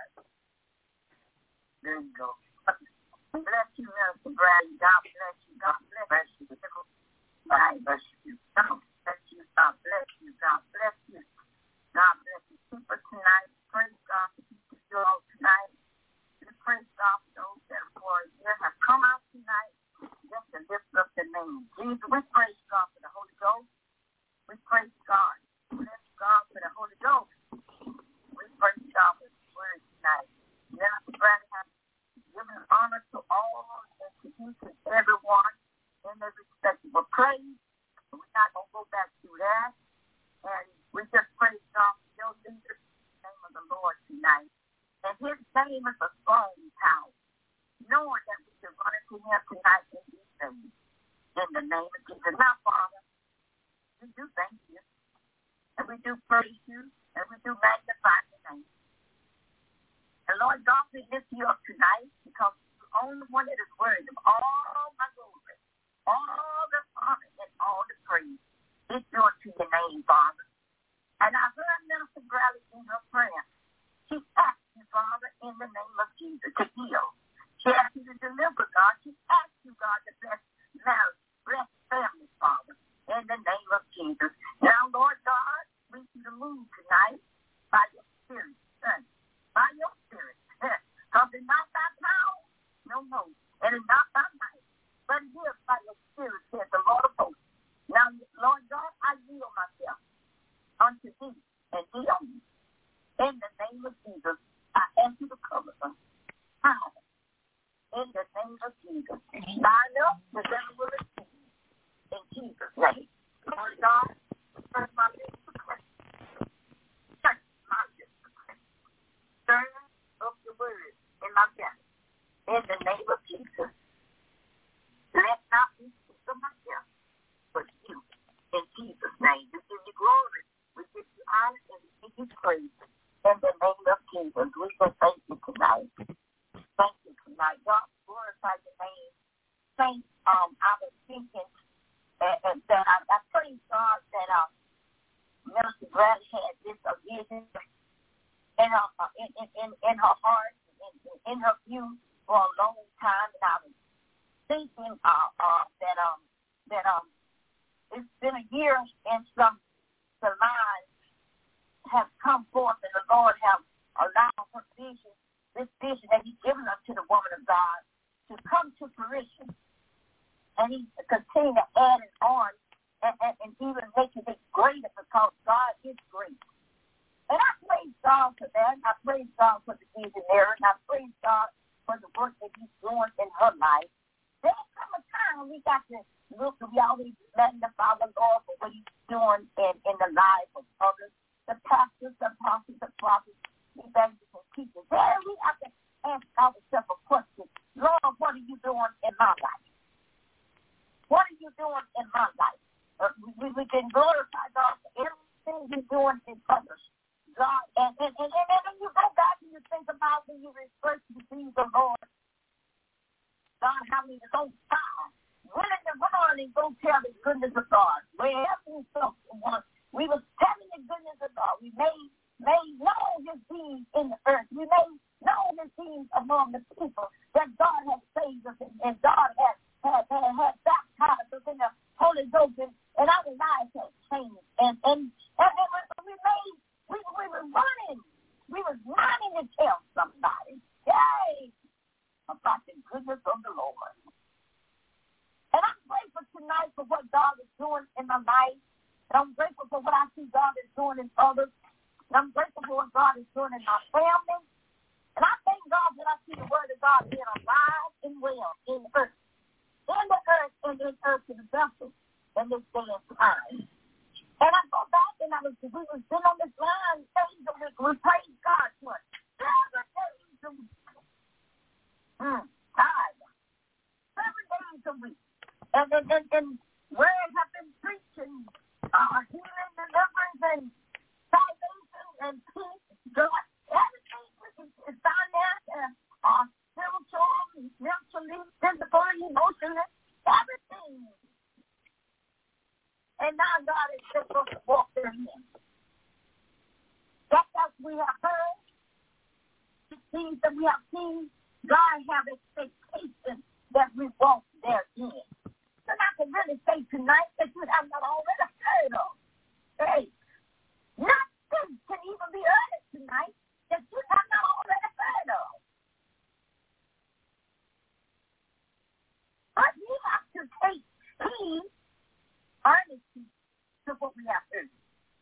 There you go. Bless you, Minister Brad. God bless you. God bless you. God bless you. God bless you. God bless you. God bless you. God bless you. Keep us tonight. Praise God for you all tonight. We praise God for those that have come out tonight just to lift up the name. Jesus, we praise God for the Holy Ghost. We praise God. Bless God for the Holy Ghost. We praise God for His word tonight. Minister Brad has given honor to all and to each and everyone in their respectable place. We're not going to go back to that. And we just praise God for your leader in the name of the Lord tonight. And His name is a strong tower. Knowing that we can run into Him tonight and be saved. In the name of Jesus. Now, Father, we do thank you. And we do praise you. And we do magnify your name. And Lord God, we lift you up tonight because you're the only one that is worthy of all my glory, all the honor, and all the praise. It's yours to your name, Father. And I heard Minister Bradley in her prayer. She asked you, Father, in the name of Jesus, to heal. She asked you to deliver, God. She asked you, God, to bless marriage, bless families, Father, in the name of Jesus. Now, Lord God, we need to move tonight by your Spirit, Son. By your Spirit. Because it's not by power, no, and it's not by might, but it is by your Spirit, says the Lord of hosts. Now, Lord God, I yield myself unto thee and thee only. In the name of Jesus, I ask you to cover us. In the name of Jesus. Line up, the devil will receive. In Jesus' name. Lord God, turn my lips to Christ. Touch my lips to Christ. Turn up the word in my belly. In the name of Jesus. Let not me speak of myself, but you. In Jesus' name. We give you glory. We give you honor and we give you praise. In the name of Jesus. We say thank you tonight. Thank you tonight. God, glorify your name. Thank I was thinking that I praise God that Minister Bradley had this vision in her heart, in her view for a long time, and I was thinking that it's been a year and the lines have come forth, and the Lord have allowed her vision, this vision that He's given us to the woman of God, to come to fruition. And He continue to add it on and even making it greater because God is great. And I praise God for that. I praise God for the visionary. And I praise God for the work that He's doing in her life. There's come a time we got to look and we always magnify the Lord for what He's doing in the lives of others. The pastors, the apostles, the prophets, the evangelists, and teachers. There we have to ask ourselves a question. Lord, what are you doing in my life? What are you doing in my life? We can glorify God for everything He's doing in others. God, and then you go back and you think about when you first receive the Lord. God, how He was on fire. Went in the morning, go tell the goodness of God. Wherever we felt once, we was telling the goodness of God. We made known His deeds in the earth. We made known His deeds among the people that God has saved us and God has baptized us in the Holy Ghost, and our lives have changed. And we were running. We was running to tell somebody, yay, about the goodness of the Lord. And I'm grateful tonight for what God is doing in my life. And I'm grateful for what I see God is doing in others. And I'm grateful for what God is doing in my family. And I thank God that I see the word of God being alive and well in the earth. In the earth and in earth to the vessel in this day and time. And I go back and we was been on this line days a week. We praise God for it. 7 days a week. God, and words have been preaching, healing, deliverance, and salvation, and peace, joy. Everything is down there, spiritual, mentally, physical, emotionally, everything. And now God is just going to walk in him. That's what we have heard. The things that we have seen, God have expectations that we walk therein. So I can really say tonight that you have not already heard of. Hey, nothing can even be heard tonight that you have not already heard of. But we have to take heed, earnestly, to what we have heard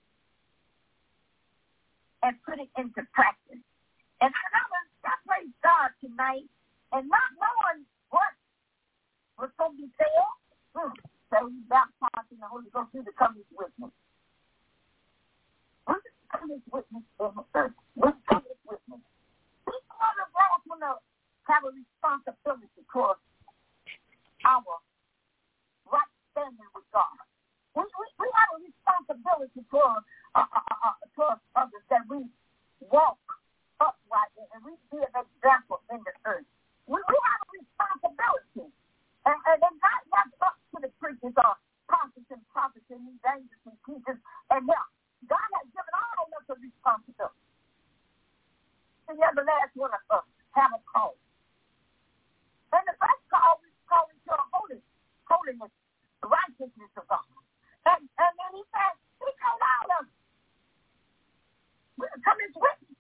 and put it into practice. And I praise God tonight, and not knowing what was going to be said, so you baptized in the Holy Ghost, you become his witness. We're become his witness in the earth. We're become his witness. People on the world want to have a responsibility towards our right standing with God. We have a responsibility towards others that we walk upright and we be an example in the earth. We have a responsibility. And it's not just up to the preachers or prophets and evangelists and teachers and help. God has given all of us a responsibility. And the last one of us have a call. And the first call is calling to a holiness, the righteousness of God. And then he said, he told all of us, we come as witnesses.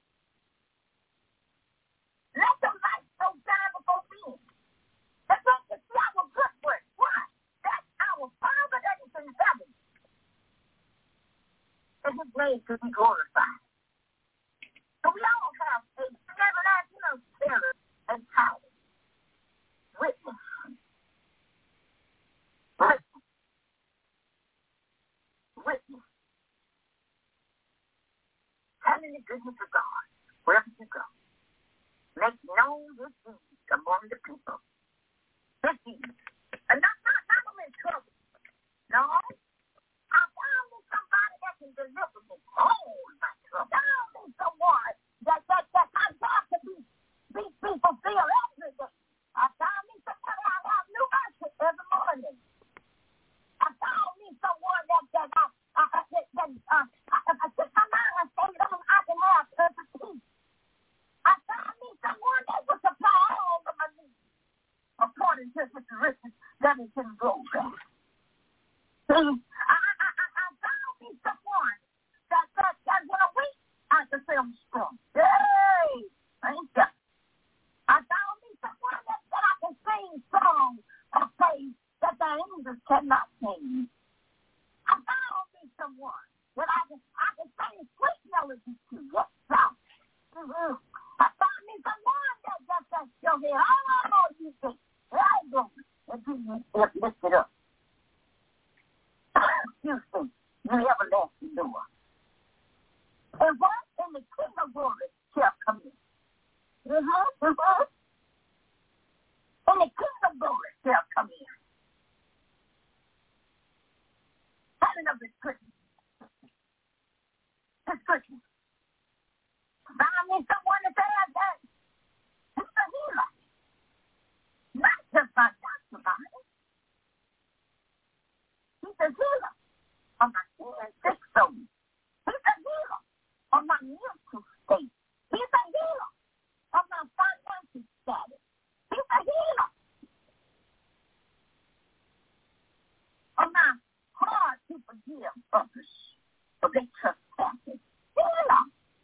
Let the light so shine before men. That they can see our good work. Why? That's our Father that is in heaven. And his name to be glorified. So we all have a everlasting spirit and power. Witness. Witness. Telling the goodness of God wherever you go. Make known his deeds among the people. His deeds. And not only in trouble. No. I found me somebody that can deliver me. Oh, my trouble. I found me someone that I got to be fulfilled every day. I found me someone I have new mercy every morning. I found me someone that put my mind and stayed on, I can have perfect peace. I found me someone that will supply all of my needs according to his riches that is in glory. See, I found me someone that when I wait, I can say I'm strong. Hey, thank you. I found me someone that I can sing songs of praise that the angels cannot sing. I found me someone that I can sing sweet melodies to. Yes, sir. Mm-hmm. I found me someone that your head. Oh, you think. There I go. And you lift it up. You see, the everlasting door. And what in the King of Glory shall come in. And the King of Glory shall come in. Having of his goodness. His goodness. Found me someone that says that he's a healer. Not just my doctor body. He's a healer of my sick soul. He's a healer of my mental state. He's a healer of my financial status. He's a healer of my hard to forgive others for their trespasses. Healer.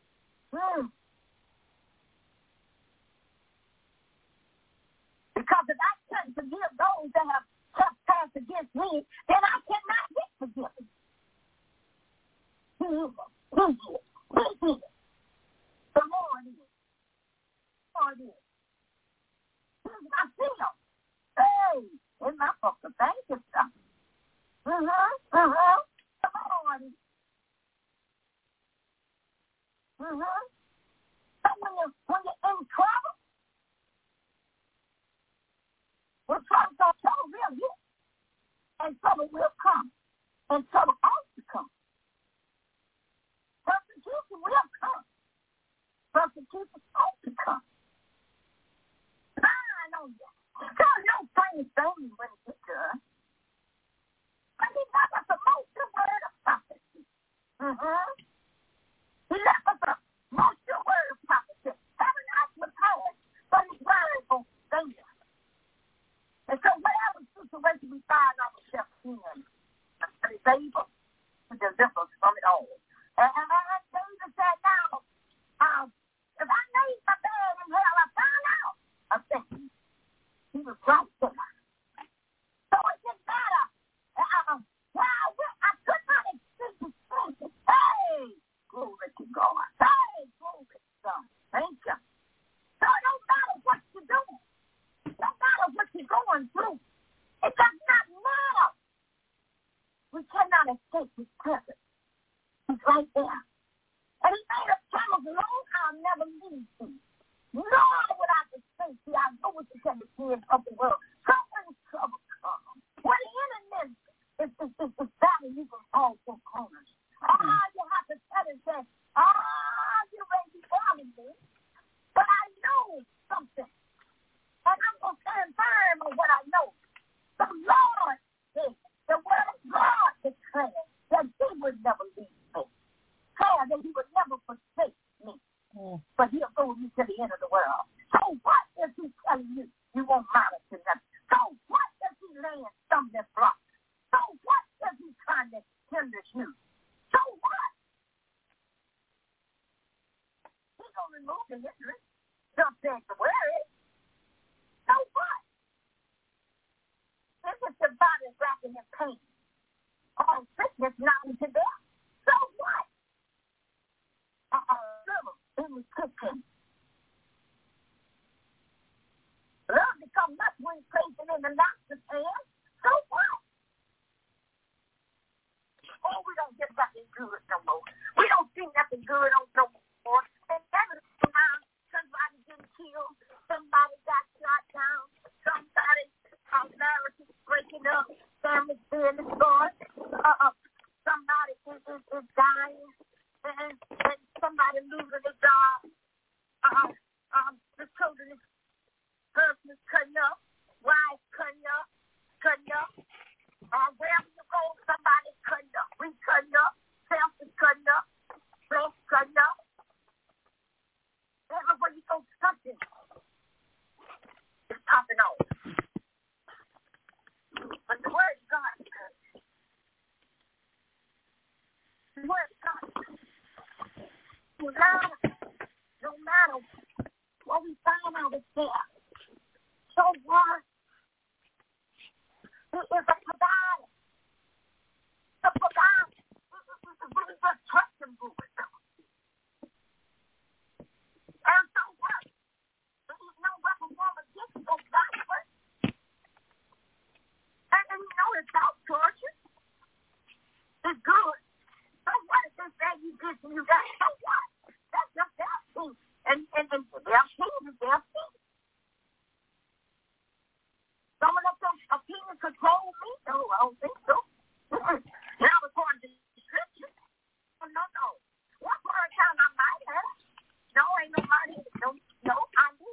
Because if I can't forgive those that have trespassed against me, then I cannot get forgiven. He is. The Lord is. Lord is. He's my seal. Hey, in my book of thank you, sir. The Lord is. So when you're in trouble, when trouble don't show real you, and trouble will come, and trouble ought to come. Persecution will come. Persecution ought to come. I know that. God knows things things when it gets to us. But he left us a most word of prophecy. He left us a most word of prophecy. Heaven not withheld, but his word will stay there. And so whatever situation we find ourselves in, God is able to deliver us from it all. And David said, now, if I laid my bed in hell, I found out a thing. He was right there. So it didn't matter. I could not exceed his presence. Hey, glory to God. Hey, glory to God. Thank you. So it don't matter what you're doing. It don't matter what you're going through. It does not matter. We cannot escape his presence. He's right there. And he made a promise, Lord, I'll never leave thee. Nor would I forsake thee. I know what you can do in the world. So when trouble comes, when the enemy is battling you from all four corners, you have to tell him, say, you may be bothering me, but I know something. And I'm going to stand firm on what I know. The Lord said, the word of God declared that he would never leave me. That he would never forsake me. But he'll go with me to the end of the world. So what is he telling you? You won't matter to nothing. So what is he laying stumbling blocks? So what is he trying to hinder you? So what? He's going to remove the hindrance. Don't say to worry. So what? If it's your body wrapping in pain, all sickness not into death. So what? In the kitchen. Love becomes much when placing in the master's hand. So what? Oh, we don't get nothing good no more. We don't see nothing good on no more. And every time somebody getting killed, somebody got shot down, somebody, marriage is breaking up, family's being destroyed, somebody is dying. And somebody losing their job, the children is husband is cutting up, wives cutting up, wherever you go, somebody's cutting up. We cutting up, self is cutting up, flesh cutting up. Everywhere you go, something is popping off. But the word of God is good. The word of God is good. No matter what we find out is there. So what? He is a provider. The provider. We just trust him with it. And so what? There is no weapon formed against you go backward. And you know it's out torture. It's good. So what is this that you did and you got? So what? That's just their thing. And their thing is their thing. Some of those opinions control me? No, I don't think so. Now, according to the scripture, no. One part of time I might have. No, ain't nobody. No, I do.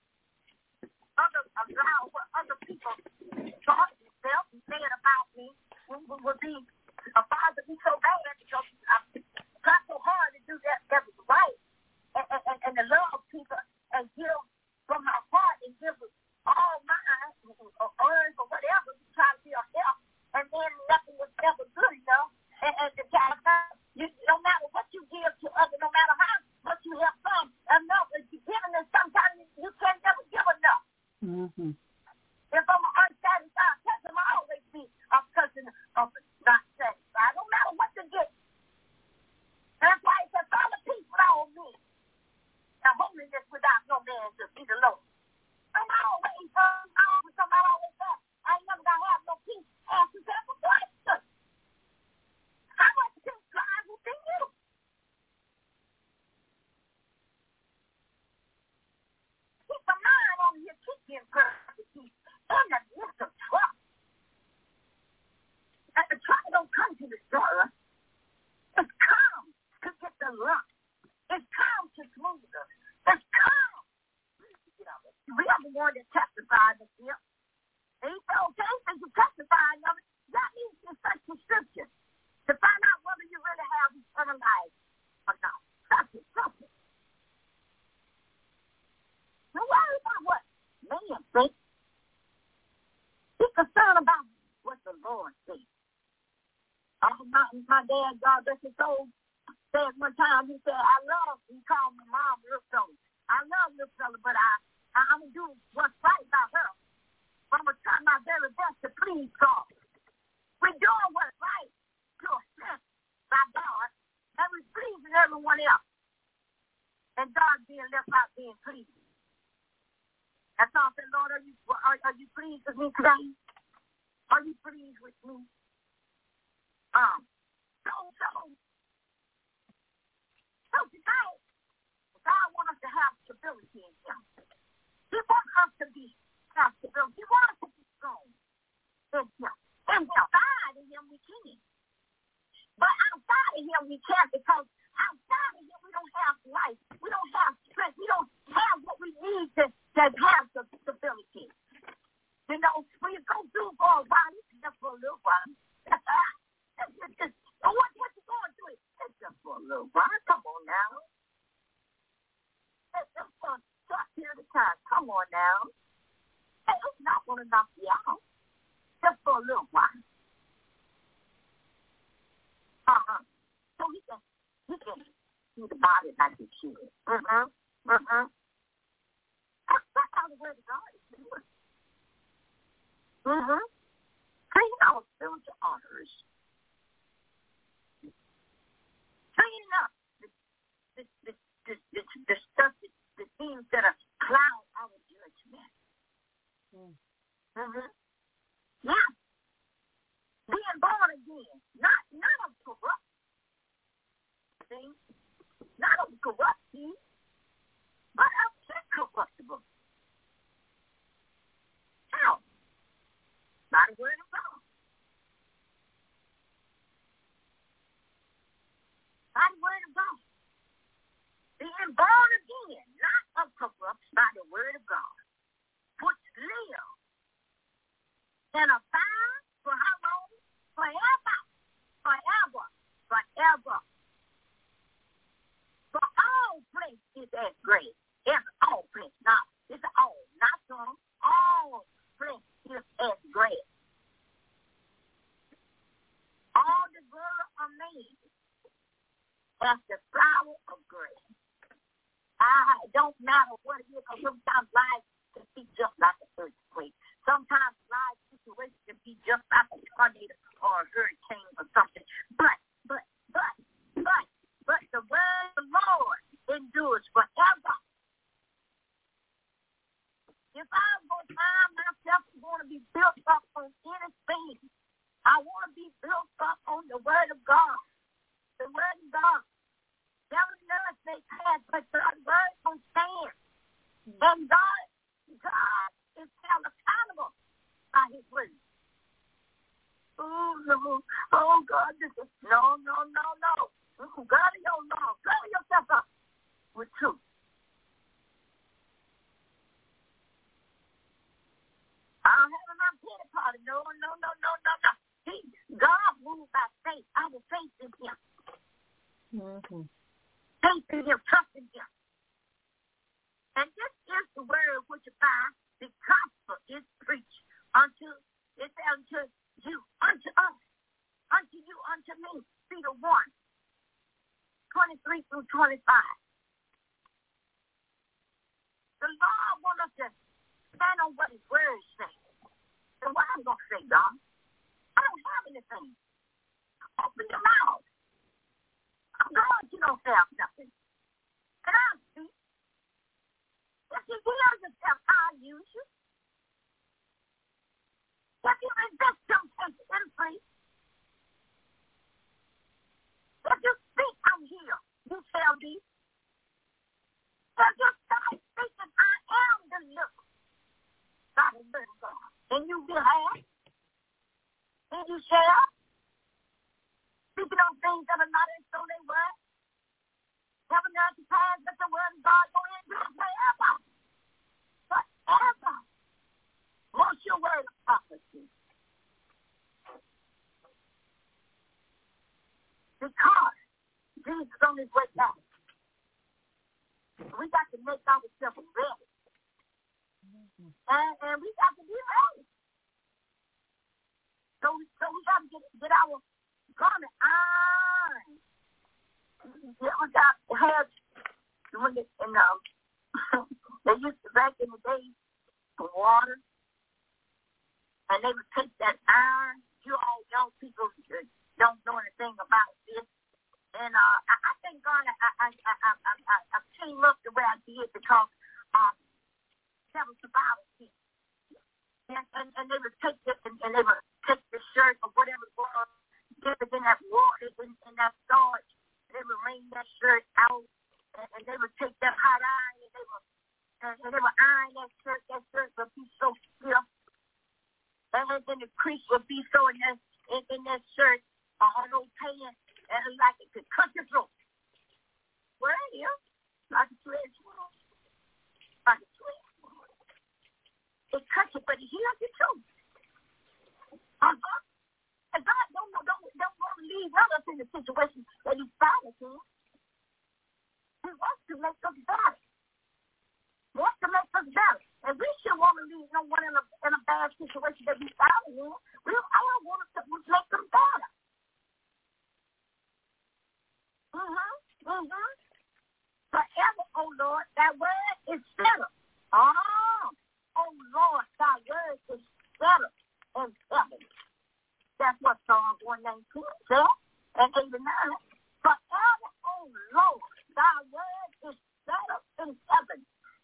Other people thought themselves and said about me would be bother me so bad because I tried so hard to do that was right and to love people and give from my heart and give all mine or earn or whatever to try to be a help, and then nothing was ever good enough and to try to no matter what you give to others, no matter how much you help some, enough if you're giving them sometimes you can't never give enough. Mm-hmm. If I'm an unsatisfied person, I'll always be a person of not satisfied, no matter what you get. That's why it says, follow peace without me, and holiness without no man to be the Lord. Somebody always said, I ain't never gonna have no peace. Ask yourself a question. How much peace lies within you? Keep a mind on your keep in perfect peace in the midst of trouble. by the gift. And he said, okay, since you're testifying of it, that means you search the scriptures to find out whether you really have eternal life or not. Search it. Don't worry about what man thinks. Be concerned about what the Lord thinks. My dad, God bless his soul, said one time, he called my mom little fella. I love little fella, but I'm going to do what's right by her. I'm going to try my very best to please God. We're doing what's right to a sense by God, and we're pleasing everyone else. And God being left out being pleased. That's all I said, Lord, are you pleased with me today? Are you pleased with me? So tonight, God wants us to have stability in Him. He wants us to have stability. He wants us to be strong in Him. And outside of Him, we can. But outside of Him, we can't, because outside of Him, we don't have life. We don't have strength. We don't have what we need to have the stability. You know, when you go through for a while, it's just for a little while. What you going through? It's just for a little while. Come on now. It's just for a short period of time. Come on now. It's not going to knock you out. Just for a little while. So he can do the body like he should. That's how the word of God is doing. Clean our spiritual arteries. Clean up the stuff, the things that are cloud our judgment. Yeah. Being born again, not of corrupt things, not of corrupt things, but of incorruptible. How? By the word of God. By the word of God. Being born again, not of corrupt, by the word of God, which live and abide for how long? Forever. For all flesh is as grace. It's all flesh, not some. All flesh is as grace. All the glory are made as the flower of grace. It don't matter what it is, because sometimes life can be just like an earthquake. Sometimes life situations can be just like a tornado or a hurricane or something. But the word of the Lord endures forever. If I go find myself going to be built up on anything, I want to be built up on the word of God. The word of God. Telling us they pass, but God's word will stand. And God is held accountable by His word. Oh, no. Oh, God, this is no. God, your law. Cover yourself up with truth. I don't have my pity party. No. God moved by faith. I will faith in Him. Faith in Him, trust in Him. And this is the word which abides. The gospel is preached unto you, unto us, unto you, unto me. Peter 1, 23 through 25. The Lord wants us to stand on what His word says. So what I'm going to say, God? I don't have anything. Open your mouth. God, you don't have nothing. And I'll speak. If you heal yourself, I'll use you. If you resist temptation, increase. If you speak, I'm healed. You shall be. If you start speaking, I am delivered. By the word of God. And you will have. And you shall. Speaking on things that are not as though they were. Heaven and earth to pass, but the word of God go into forever. Forever. his way back. We got to make ourselves ready. And we got to be ready. So we got to get our garment on. Yeah, we got to have, when they used to back in the day, the water, and they would take that iron. You all young people don't know anything about this. And I thank God I came up the way I did because that was the Bible thing. And they would take this and they would take the shirt or whatever it was, dip it in that water, in that starch. They would wring that shirt out, and they would take that hot iron and they would iron that shirt. That shirt would be so stiff. And then the crease would be so in that shirt on those pants, and like it could cut your throat. Well, yeah, like a thread. Like a thread. It cuts you, but it heals you too. And God don't want to leave us in the situation that He's found us in. He wants to make us better. He wants to make us better. And we shouldn't want to leave no one in a bad situation that we found in. We all want to make them better. Forever, oh Lord, thy word is settled. Oh Lord, thy word is settled in heaven. That's what Psalm 119 said, and 89. Forever, oh Lord, thy word is settled in heaven.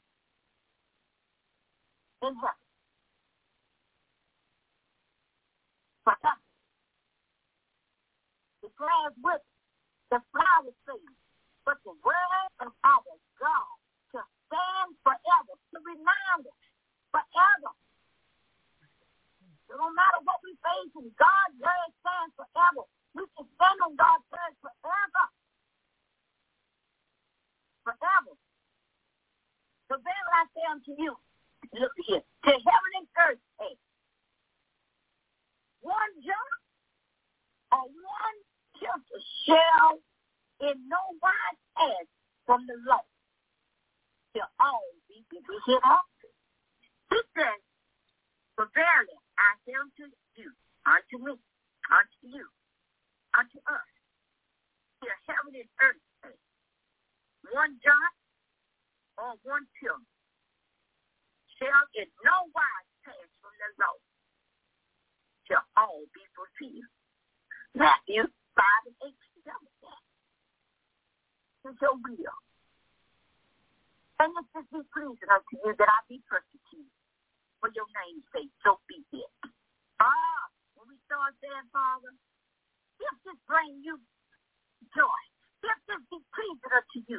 In heaven. Forever. The grass with the flower trees, but the word of our God to stand forever, to remind us forever. No matter what we face, and God's word stands forever. We can stand on God's word forever. Forever. So then I say unto you, look here, to heaven and earth, hey, one jot or one tittle shall in no wise pass from the law till all be hid off. He says, for verily I say unto you, unto me, unto you, unto us, till heaven and earth pass, one jot or one tittle shall in no wise pass from the law till all be fulfilled. Matthew 5 and 8 tells that. It's your will. And if this be pleasing unto you that I be persecuted for your name's sake, so be it. When we start saying, Father, if this bring you joy, if this be pleasing unto you,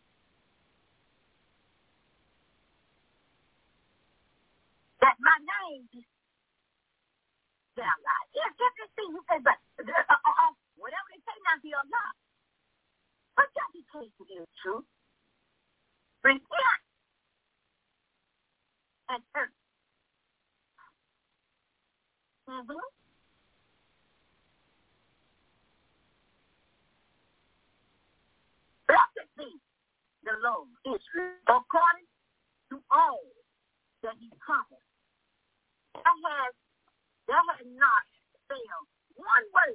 that my name be right. If this thing, you say, but whatever they say now, he or not. But just in case it is true, repent and turn. Blessed be the Lord Israel, according to all that He promised. That has not failed one word.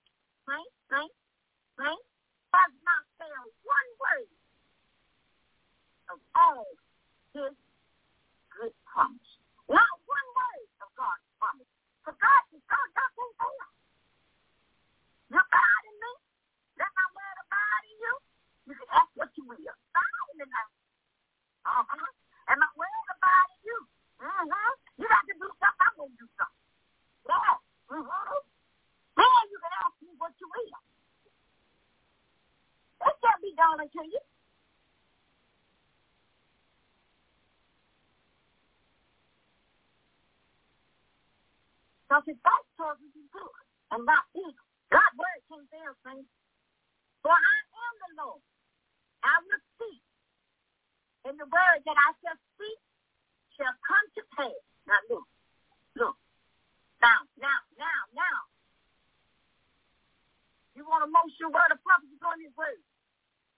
Has not failed one word of all His good promise. Not one word of God's promise. For God doesn't fail. You abide in me. Let my word abide in you. You can ask what you will. Abide in me. And my word abide in you. You got to do something. I'm going to do something. Yeah. Then you can ask me what you will. It can't be done unto you. Because His thoughts towards us is good and not evil. God's word can't fail, saints. For I am the Lord. I will speak. And the word that I shall speak shall come to pass. Now look. Now. You want to most your word of prophecy on His word.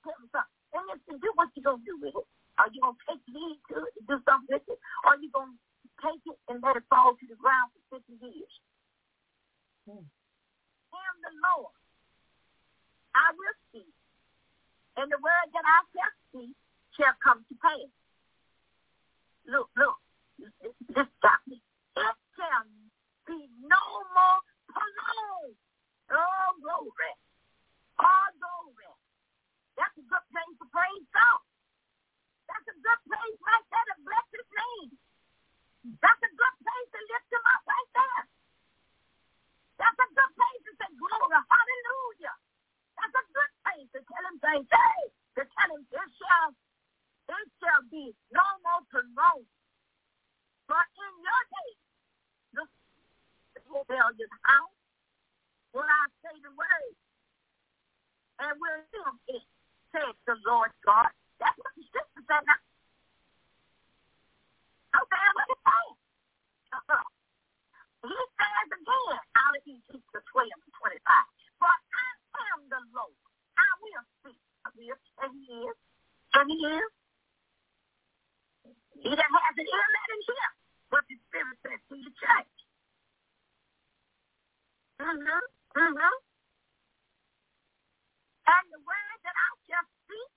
tell me something. And if you do, what you going to do with it? Are you going to take heed to it and do something with it? Or are you going to take it and let it fall to the ground for 50 years? In the Lord, I will speak, and the word that I shall speak shall come to pass. Look, this got me. It shall be no more prolonged. Oh, glory. Oh, glory. That's a good place to praise God. That's a good place right there to bless his name. That's a good place to lift him up right there. That's a good place to say glory, hallelujah. That's a good place to tell him thanks. Hey, to tell him it shall be no more prolonged. But in your days, the rebellious house, will I say the word, and will do it, says the Lord God. That's what the scripture said now. Okay, what it says. He says again, out of Ezekiel 12:25, for I am the Lord. I will speak. I will, and he is. And he is. He that has an ear, let him hear what the Spirit says to the church. And the word that I shall speak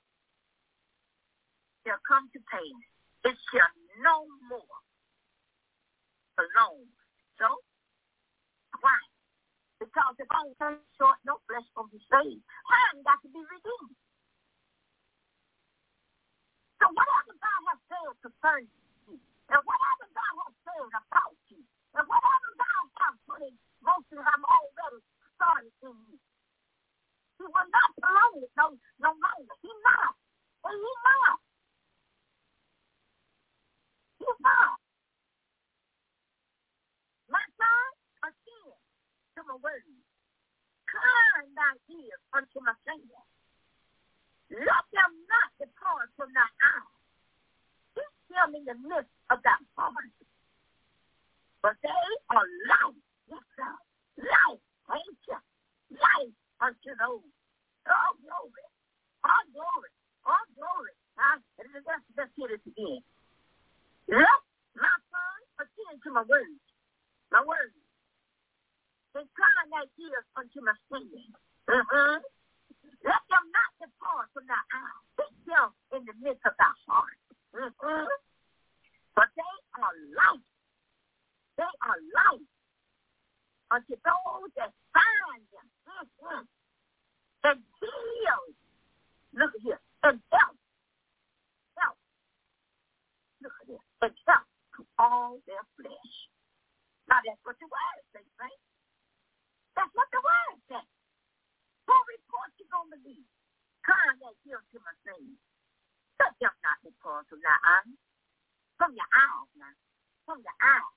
shall come to pass. It shall no more alone. So, why? Because if I come short, no flesh will be saved. Hand got to be redeemed. So whatever God has said concerning you, and whatever God has said about you, and whatever God has put in motion, I'm already started in you. He will not prolong it no longer. He not. And he not. He's not. My son, attend to my words. Turn thy ears unto my saying. Let them not depart from thy eyes. Keep them in the midst of thy heart. But they are life. Yes, sir. Life. Ain't you? Life unto those. Oh, glory. Oh, glory. Oh, glory. Let's hear this again. Let my son attend to my words. My words. Incline thy ears unto my singing. Let them not depart from thy eyes. Keep them in the midst of thy heart. But they are life. They are life unto those that find them. And heal. Look at here. And help. Help. Look at this. And help to all their flesh. Now that's what the word says, right? That's what the word says. What report you gonna believe? Turn that ear to my saying. Let them not depart from thy eyes. From your eyes now. From your eyes.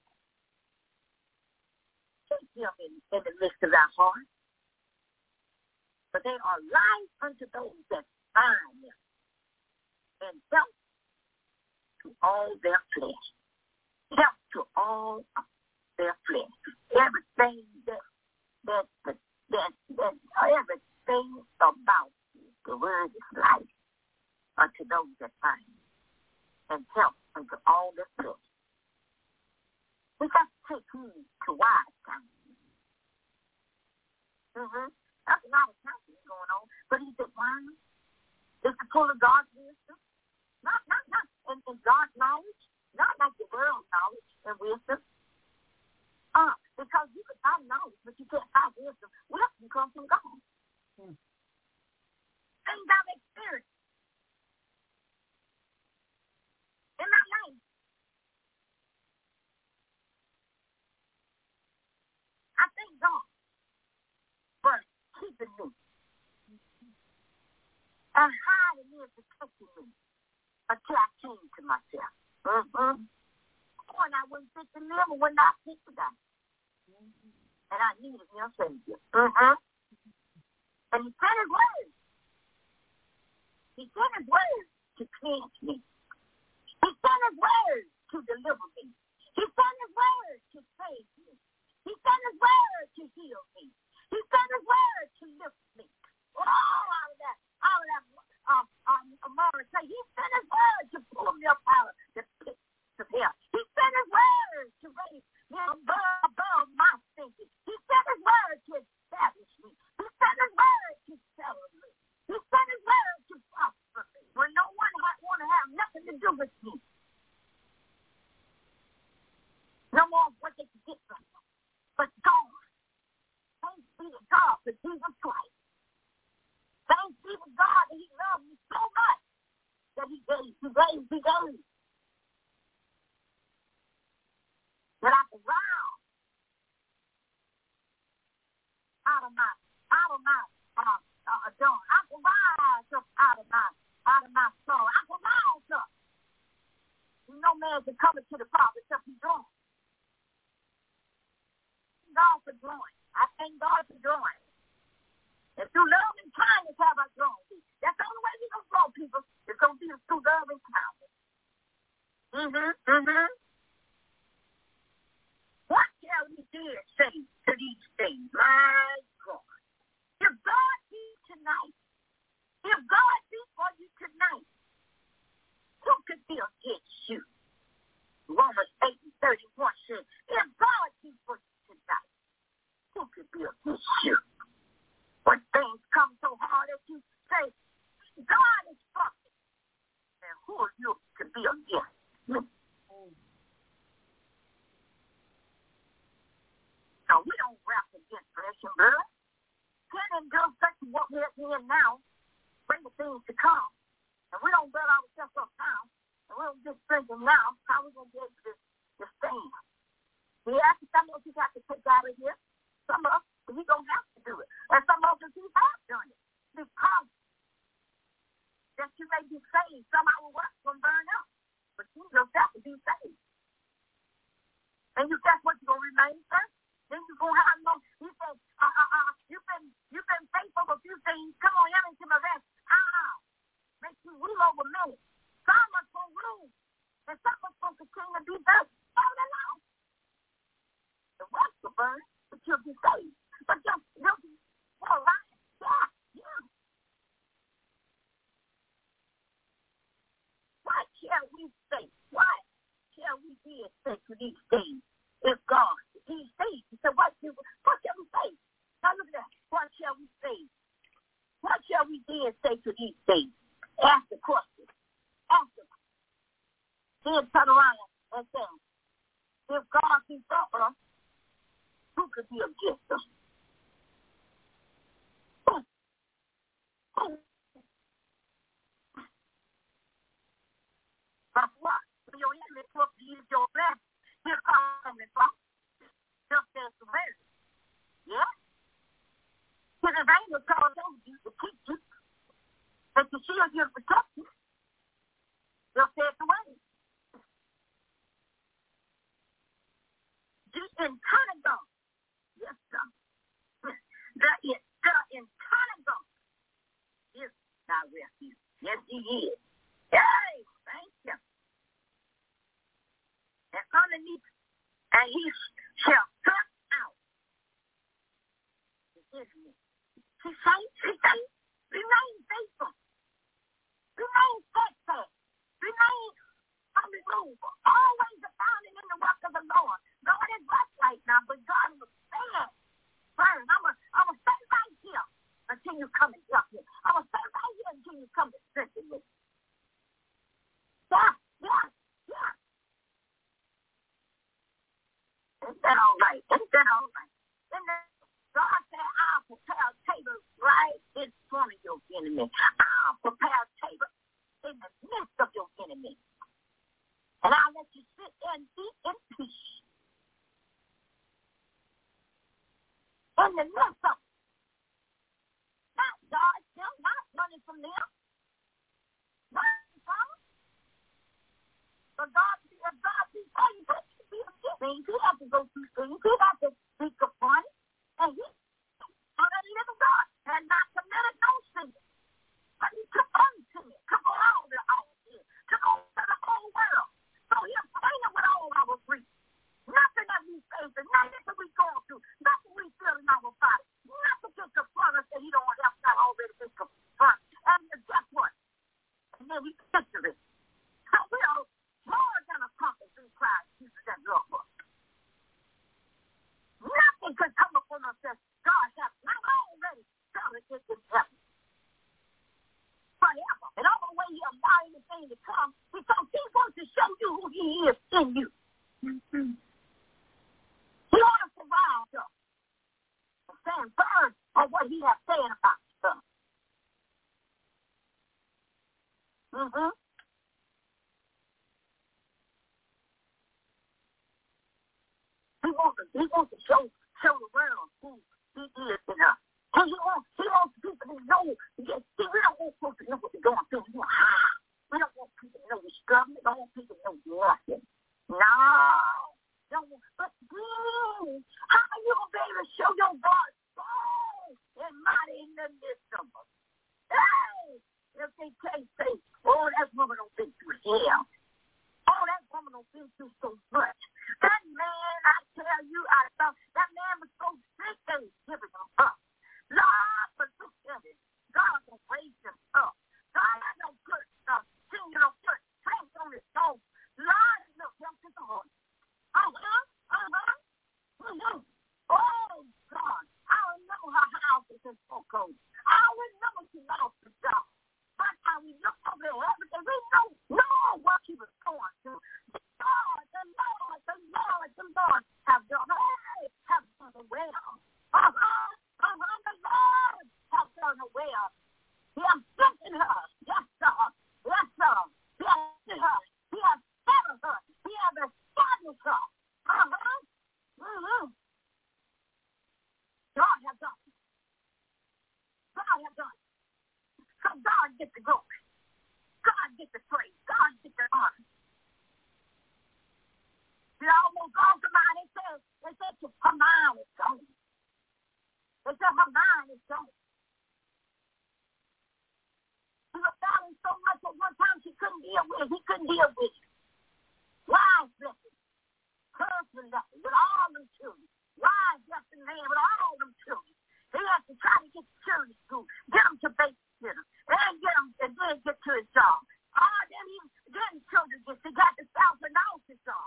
Keep them in the midst of thy heart. But they are life unto those that find them. And help to all their flesh. Help to all their flesh. Everything everything about you, the word is life unto those that find it, and help unto all their flesh. We got to take heed to wise counsel. That's a lot of counseling going on, but he said, wise is to pull of God's wisdom, not in God's knowledge, not like the world's knowledge and wisdom. Because you can find knowledge, but you can't find wisdom. Wisdom comes from God. Things I've experienced in my life. I thank God for keeping me and hiding me and protecting me until I came to myself. When I wasn't fit to live or when I fit to die. And I needed your Savior. And he sent his word. He sent his word to cleanse me. He sent his word to deliver me. He sent his word to save me. He sent his word to heal me. He sent his word to lift me. Oh, all of that my dawn. I can rise up out of my sorrow. I can rise up. No man can come into the Father except he's drawn. God for drawing. I thank God for drawing. And through love and kindness have I drawn thee. That's the only way we're going to draw people. It's going to be through love and kindness. What shall we dare say to these things? My God. If God be tonight, if God be for you tonight, who could be against you? Romans 8:31 says, if God be for you tonight, who could be against you? When things come so hard that you say, God is for me, and who are you to be against me? Now, we don't rap against flesh and blood. Can endure such what we're in now, bring the things to come. And we don't build ourselves up now, and we don't get strengthened now, how are we going to be able to stand? Yeah, some of us have to take out of here. Some of us, we don't have to do it. And some of us, we have done it. Because that you may be saved. Some of our work will burn up. But you yourself will be saved. And you guess what? You're going to remain first. Then you're going to have no, you say, you've been faithful with a few things. Come on, enter into my rest. Make you rule over many. Some of us will rule. And some of us will continue to be there all along. The rest will burn, but you'll be saved. But you'll be all right. Yeah. What shall we say? What shall we be say to these things? If God, these things, he said, what shall we say? Now look at that. What shall we say? What shall we dare say to these things? Ask the question. Ask the question. Then turn around and say, if God be for us, who could be against us? But what? For your enemy to abuse your blessing. Here comes the boss. Just as the rest. Yeah? Because his angel told you to keep you. And to shield you and protect you. Just as the way. The intelligence. Yes, sir. The intelligence is thy refuge. Yes, he is. Hey, thank you. And underneath, and he shall cut out the enemy. He say, remain faithful. Remain steadfast. Remain unmovable. Always abounding in the work of the Lord. Lord is right now, but God will stand firm. I'm going to stay right here until you come and help me. I'm going to stay right here until you come and strengthen me. Yeah. Isn't that all right? And then God said, I'll prepare a table right in front of your enemy. I'll prepare a table in the midst of your enemy. And I'll let you sit and eat in peace. In the midst of not God, still not running from them. Running from them. But God, if God be for you, but you be against me. He has to go through things. He has to be confronted. And he, on that little God, had not committed no sin. But he took unto me, took all the sin, took over the whole world. So he acquainted with all our grief. Nothing that we face, nothing that we go through, nothing we feel in our body, nothing can confront us that he don't have not already been confronted. And guess what? And then we picture it. So we are more than a conqueror through Christ Jesus that love us. Nothing can come upon us that God has not already done it in heaven. Forever. And all the way he allowed anything to come because he wants to show you who he is in you. Mm-hmm. He wants to rise up and stand firm on what he has said about stuff. Mm-hmm. He wants to show the world who he is in us. Who he wants people to know. See, we don't want folks to know what they're going through. We want to hide. We don't want people to know we're struggling. We don't want people to know nothing. No. Don't want, but how are you going to be able to show your God and mighty in the midst of us? Hey, if they can't say, oh, that woman don't been through hell. Oh, that woman don't been through so much. That man, I tell you, I thought that man was so sick they was giving him up. Lord, but look at it. God will raise him up. God, I don't put hands on his soul. Lord, look, help his heart. Oh, God. I don't know how house is in Foucault. I don't know what she lost the job. But how we look over there, everything, we know what she was going through. The Lord have done well. The Lord have done well. He has strengthened her. Yes, sir. Yes, sir. He has strengthened her. He has settled her. He has established her. God has done it. God has done it. So God gets the glory. God gets the praise. God gets the honor. You almost all the mind. They said her mind is gone. They said her mind is gone. He was battling so much at one time she couldn't deal with it. He couldn't deal with it. Wives left him. Husband left him with all them children. Wives left him there with all them children. He had to try to get to children to school, get them to babysitter, and then get to his job. Then children he got to self-announce his job.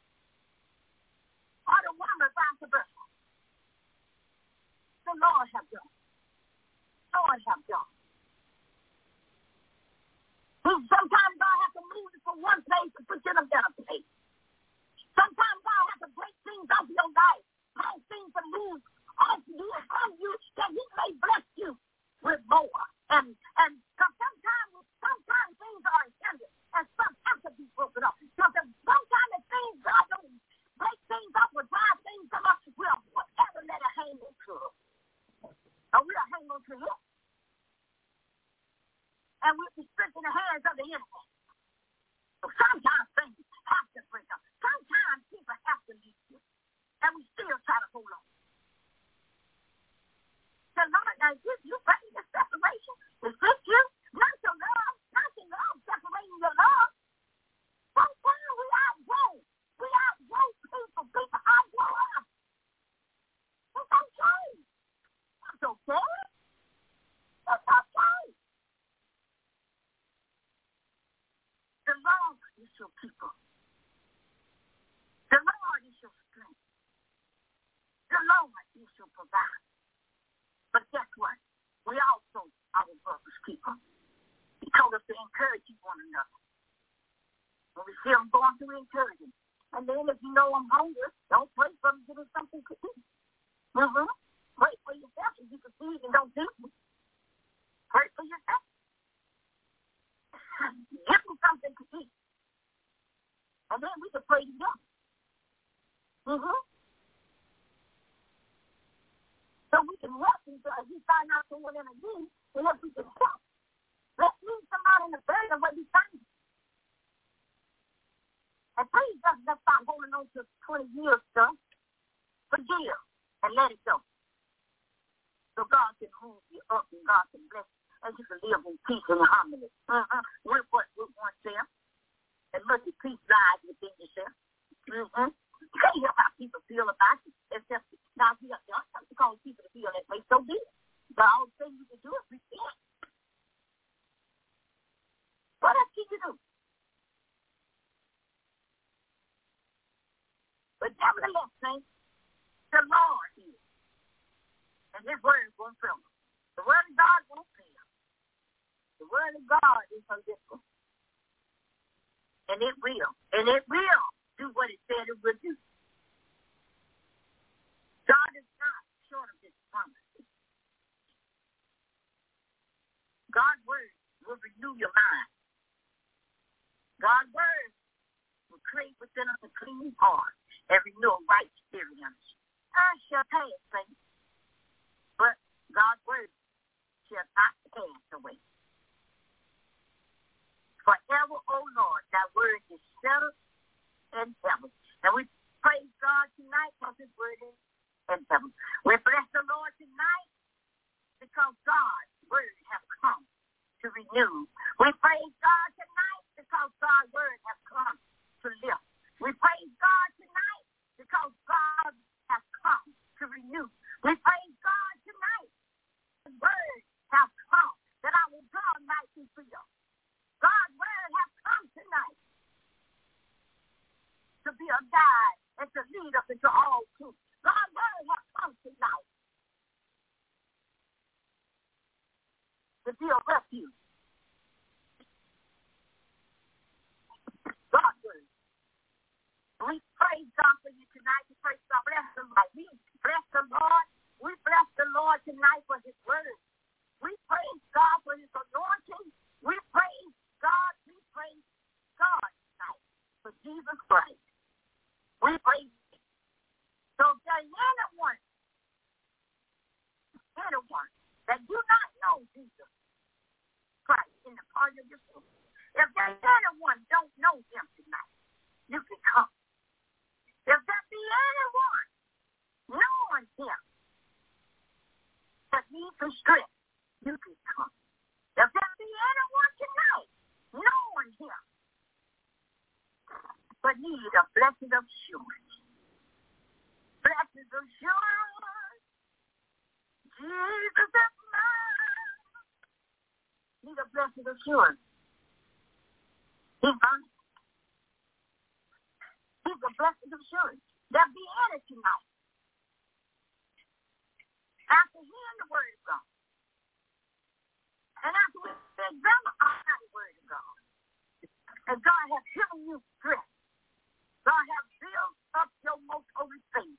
Or the woman vice versa. The Lord have done. Lord have done. Sometimes God has to move you from one place to put you in a better place. Sometimes God has to break things off your life, cause things to move off you and from you, that He may bless you with more. And sometimes things are intended, and some have to be broken up. Because sometimes the things God don't break things up or drive things up, we'll forever let it hang on to us. Or we'll hang on to Him. And we'll be stripped in the hands of the enemy. So sometimes things have to break up. Sometimes people have to leave you. And we still try to hold on. The Lord, now, you ready to separation? Is this you? Not your love. Not your love separating your love. Sometimes we outgrow. We outgrow people. People outgrow us. It's okay. That's okay. That's okay. The Lord is your people. The Lord is your strength. The Lord is your provider. But guess what? We also are our brother's keeper. He told us to encourage one another. When we see them going through, encourage them. And then if you know I'm hungry, don't pray for them, give them something to eat. Pray for yourself if you can see it and don't do it. Pray for yourself. Give them something to eat. And then we can pray together. So we can help until we find out someone in a need, and if we can help. Let's meet somebody in the burden where we find it. And please just stop holding on to 20 years stuff. Forgive and let it go. So God can move you up and God can bless you. And you can live in peace and harmony. With oneself. And let the peace lies within yourself. You can't help how people feel about you. Except now you don't have to cause people to feel that way. So be it. The only thing you can do is repent. What else can you do? But nevertheless, saints, the Lord is. And His word won't fail. The word of God won't fail. The word of God is unlimited. And it will. And it will do what it said it would do. God is not short of His promises. God's word will renew your mind. God's word will create within us a clean heart and renew a right spirit in us. I shall pass, saints. But God's word shall not pass away. Forever, O Lord, thy word is settled in heaven. And we praise God tonight because his word is in heaven. We bless the Lord tonight because God's word has come to renew. We praise God tonight because God's word has come to lift. We praise God tonight because God has come to renew. We praise God tonight. The word has come that I will draw nigh to you. God's word has come tonight to be a guide and to lead us into all truth. God's word has come tonight to be a refuge. God's word. We praise God for you tonight. We praise God. Bless the Lord. We bless the Lord. We bless the Lord tonight for his word. We praise God for his anointing. We praise God. We praise God tonight for Jesus Christ. We praise him. So if there's anyone that do not know Jesus Christ in the pardon of your soul, if there's anyone don't know him tonight, you can come. If there be anyone knowing him that needs some strength, you can come. If there be anyone tonight knowing him but need a blessing of assurance, blessings of assurance, Jesus is mine. Need a blessing of assurance. He's mine. He's a blessing of assurance. There be any tonight. After hearing the word of God, and after we examine our word of God, and God has given you strength, God has built up your most holy faith,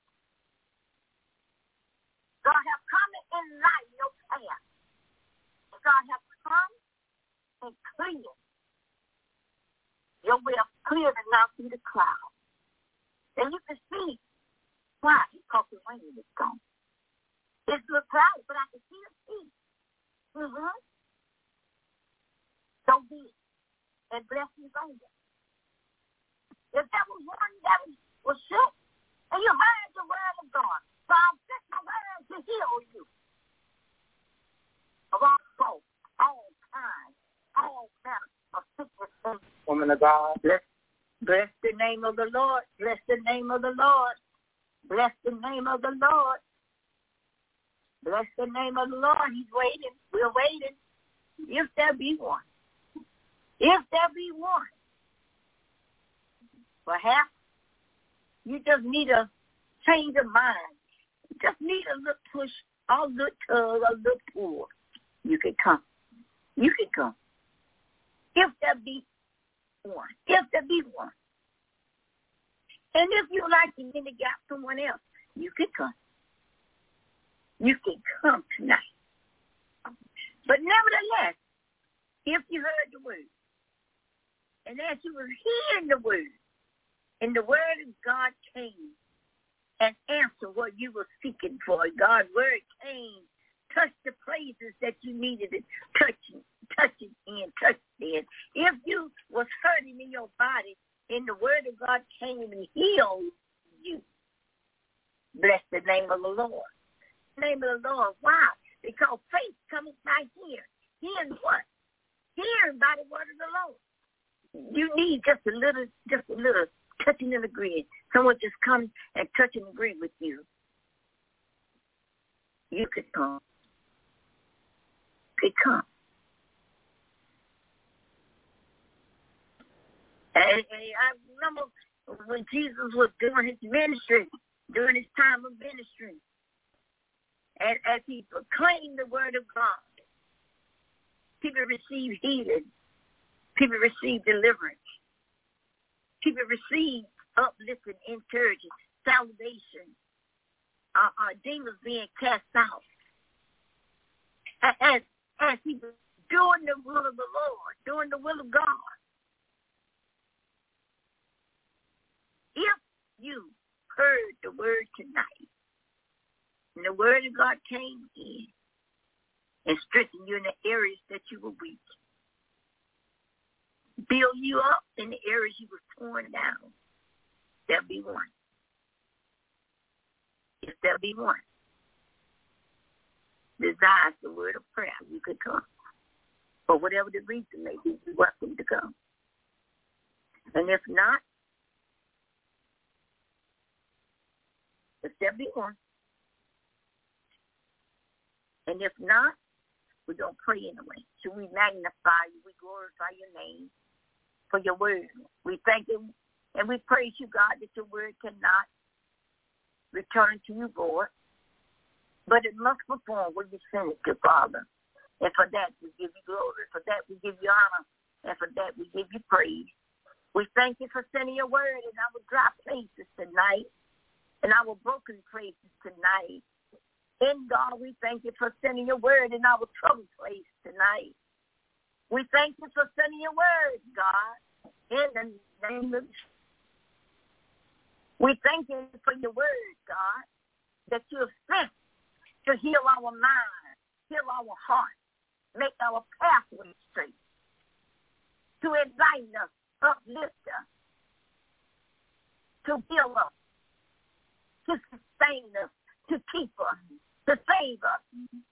God has come and enlightened your path, God has come and cleared your way of clear to now see the cloud. And you can see why, because the rain is gone. It's a little cloudy, but I can see the sea. So be it. And blessings on you. If there was one that was sick, and you heard the word of God, so I'll send my word to heal you. Of all sorts, all kinds, all manner of sickness. Woman of God. Bless the name of the Lord. Bless the name of the Lord. Bless the name of the Lord. Bless the name of the Lord. He's waiting. We're waiting. If there be one. If there be one. Perhaps you just need a change of mind. You just need a little push, a little tug, a little pull. You can come. You can come. If there be one. If there be one. And if you like to get the gap someone else, you can come. You can come tonight. But nevertheless, if you heard the word, and as you were hearing the word, and the word of God came and answered what you were seeking for, God's word came, touched the places that you needed it, touching in. If you was hurting in your body, and the word of God came and healed you, bless the name of the Lord. Name of the Lord. Why? Because faith comes by hearing. Hearing what? Hearing by the word of the Lord. You need just a little touching and agreeing. Someone just come and touch and agree with you. You could come. You could come. And I remember when Jesus was doing his ministry, during his time of ministry, and as he proclaimed the word of God, people received healing, people received deliverance, people received uplifting, encouragement, salvation, demons being cast out. As he was doing the will of the Lord, doing the will of God. If you heard the word tonight, and the word of God came in, and strengthen you in the areas that you were weak. Build you up in the areas you were torn down. There'll be one. If there'll be one desires the word of prayer, you could come. For whatever the reason may be, you're welcome to come. And if not, if there be one. And if not, we're going to pray anyway. So we magnify you, we glorify your name for your word. We thank you and we praise you, God, that your word cannot return to you, Lord, but it must perform what you sent it to, Father. And for that, we give you glory. For that, we give you honor. And for that, we give you praise. We thank you for sending your word in our dry places tonight, in our broken places tonight. And God, we thank you for sending your word in our troubled place tonight. We thank you for sending your word, God, in the name of Jesus. We thank you for your word, God, that you have sent to heal our mind, heal our heart, make our pathway straight, to enlighten us, uplift us, to heal us, to sustain us, to keep us, to save us,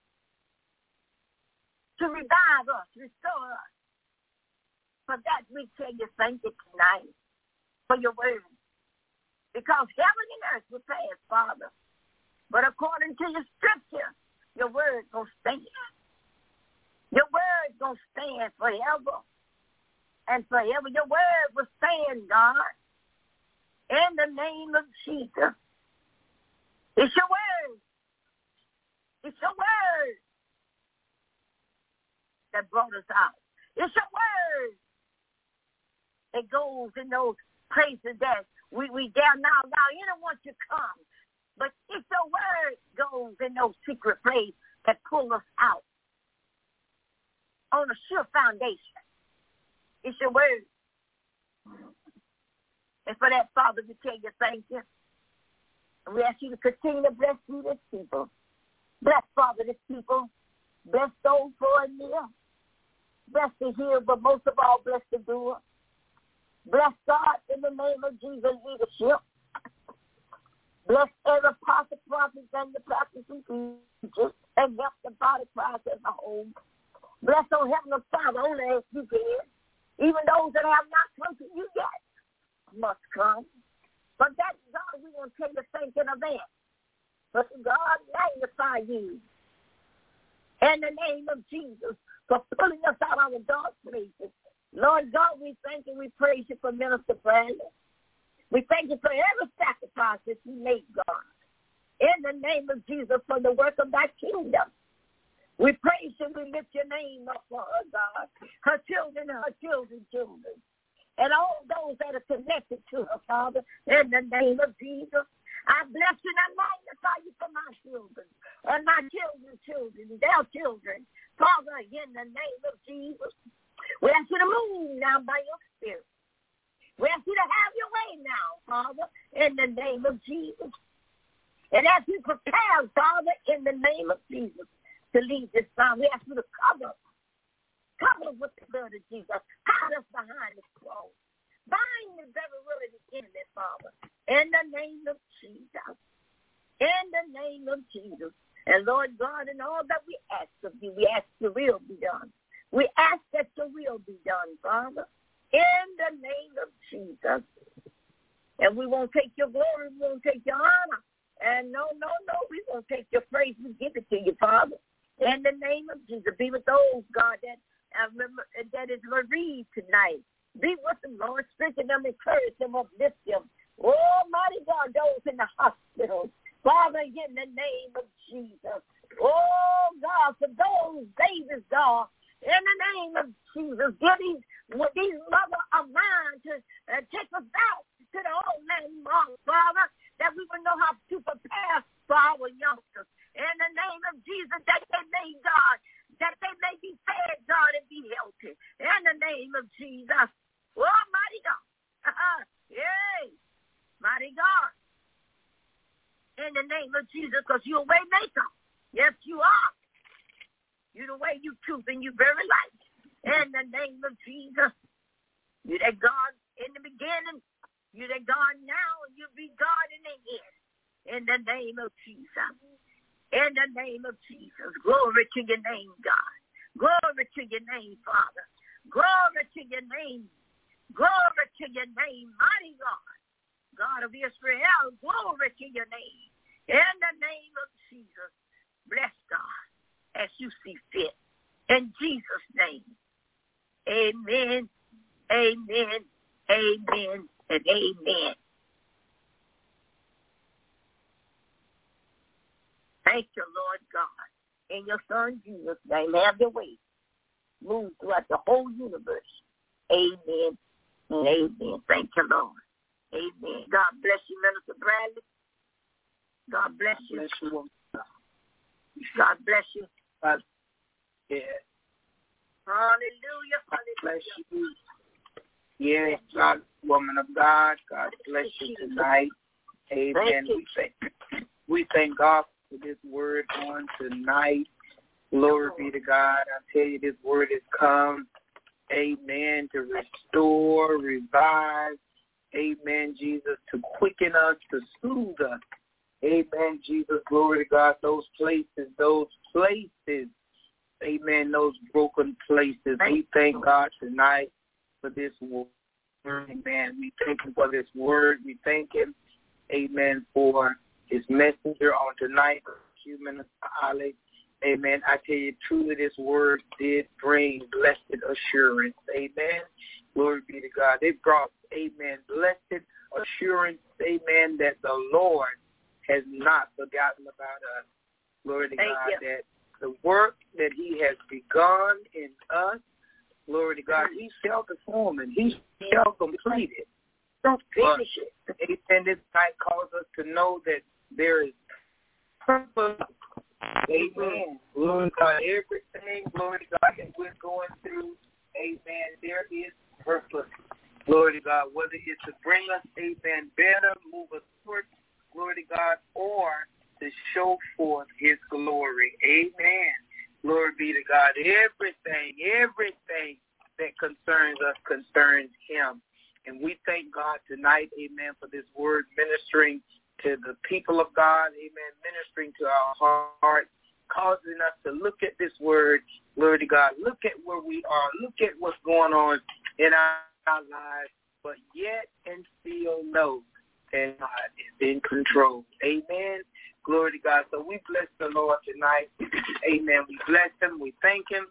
to revive us, restore us. For that, we tell you thank you tonight for your word. Because heaven and earth will pass, Father. But according to your scripture, your word will stand. Your word will stand forever and forever. Your word will stand, God, in the name of Jesus. It's your word. It's your word that brought us out. It's your word that goes in those places that we dare not allow anyone to come. But it's your word goes in those secret places that pull us out on a sure foundation. It's your word. And for that, Father, we tell you thank you. And we ask you to continue to bless you, this people. Bless, Father, this people. Bless those who are near. Bless the hear, but most of all, bless the doer. Bless God in the name of Jesus leadership. Bless every apostle, prophet, and the prophets and teachers, and help the body Christ as a whole. Bless, oh Heavenly Father, only as you can. Even those that have not come to you yet must come. But that, God, we want to take the thank in advance. But God, magnify you in the name of Jesus for pulling us out of our dark places. Lord God, we thank you. We praise you for Minister Brandon. We thank you for every sacrifice that you made, God. In the name of Jesus, for the work of thy kingdom. We praise you. We lift your name up for her, God. Her children and her children's children. And all those that are connected to her, Father, in the name of Jesus. I bless you and I magnify you for my children and my children's children, their children. Father, in the name of Jesus. We ask you to move now by your spirit. We ask you to have your way now, Father, in the name of Jesus. And as you prepare, Father, in the name of Jesus, to lead this time, we ask you to cover with the blood of Jesus. Hide us behind the cross. Bind the very will of the enemy, Father, in the name of Jesus. In the name of Jesus. And Lord God, in all that we ask of you, we ask your will be done. We ask that your will be done, Father, in the name of Jesus. And we won't take your glory, we won't take your honor. And no, we won't take your praise, we give it to you, Father. In the name of Jesus, be with those, God, that is bereaved tonight. Be with them, Lord, strengthen them, encourage them, uplift them. Almighty God, those in the hospital, Father, in the name of Jesus. Oh, God, for those babies, God, in the name of Jesus, give these mothers a mind to take us back to the old name, Father, that we will know how to prepare for our youngsters. In the name of Jesus, that they may, God, that they may be fed, God, and be healthy. In the name of Jesus. Oh, mighty God. Yay. Mighty God. In the name of Jesus, because you're a way maker. Yes, you are. You the way, you truth, and you very light. In the name of Jesus, you that God in the beginning, you that God now, and you be God in the end. In the name of Jesus. In the name of Jesus. Glory to your name, God. Glory to your name, Father. Glory to your name. Glory to your name, mighty God. God of Israel, glory to your name. In the name of Jesus, bless God as you see fit. In Jesus' name, amen, amen, amen, and amen. Thank you, Lord God. In your Son Jesus' name, have your way. Move throughout the whole universe. Amen and amen. Thank you, Lord. Amen. God bless you, Minister Bradley. God bless you. God bless you. Yeah. Hallelujah. Bless you. Yes, God, woman of God. God bless you tonight. Amen. We thank God for this word on tonight. Glory be to God. I tell you, this word has come, amen, to restore, revive, amen, Jesus, to quicken us, to soothe us. Amen, Jesus, glory to God, those places, amen, those broken places. We thank God tonight for this word, amen. We thank him for this word. We thank him, amen, for his messenger on tonight, Minister Ali. Amen. I tell you, truly this word did bring blessed assurance. Amen. Glory be to God. They brought, amen, blessed assurance, amen, that the Lord has not forgotten about us. Glory to God, that the work that he has begun in us, glory to God, he shall perform and he shall complete it. Don't finish it. Amen. This night calls us to know that there is purpose. Amen. Glory to God. Everything, glory to God, that we're going through, amen, there is purpose. Glory to God. Whether it's to bring us, amen, better, move us forward, glory to God, or to show forth his glory. Amen. Glory be to God. Everything that concerns us concerns him. And we thank God tonight, amen, for this word ministering to the people of God, amen, ministering to our hearts, causing us to look at this word, glory to God, look at where we are, look at what's going on in our lives, but yet and still know that God is in control. Amen. Glory to God. So we bless the Lord tonight. Amen. We bless him. We thank him.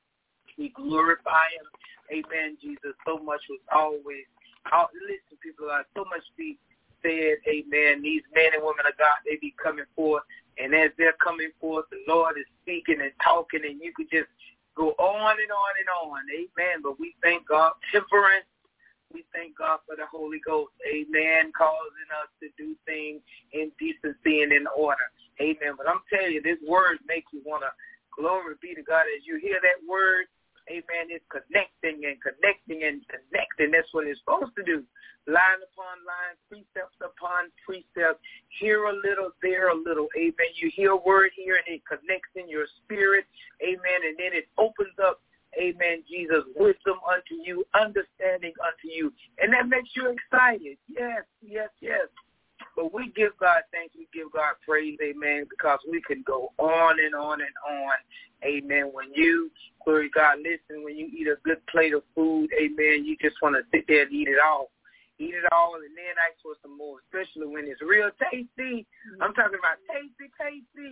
We glorify him. Amen. Jesus, so much was always, listen, people, so much be said, amen. These men and women of God, they be coming forth, and as they're coming forth, the Lord is speaking and talking, and you could just go on and on and on, amen. But we thank God, temperance. We thank God for the Holy Ghost, amen, causing us to do things in decency and in order, amen. But I'm telling you, this word makes you want to, glory be to God, as you hear that word, amen, it's connecting and connecting and connecting. That's what it's supposed to do. Line upon line, precepts upon precepts, here a little, there a little, amen. You hear a word here and it connects in your spirit, amen, and then it opens up, amen, Jesus, wisdom unto you, understanding unto you, and that makes you excited. Yes, yes, yes. But we give God thanks, we give God praise, amen, because we can go on and on and on, amen. When you, glory to God, listen, when you eat a good plate of food, amen, you just want to sit there and eat it all. Eat it all and then ask for some more, especially when it's real tasty. I'm talking about tasty.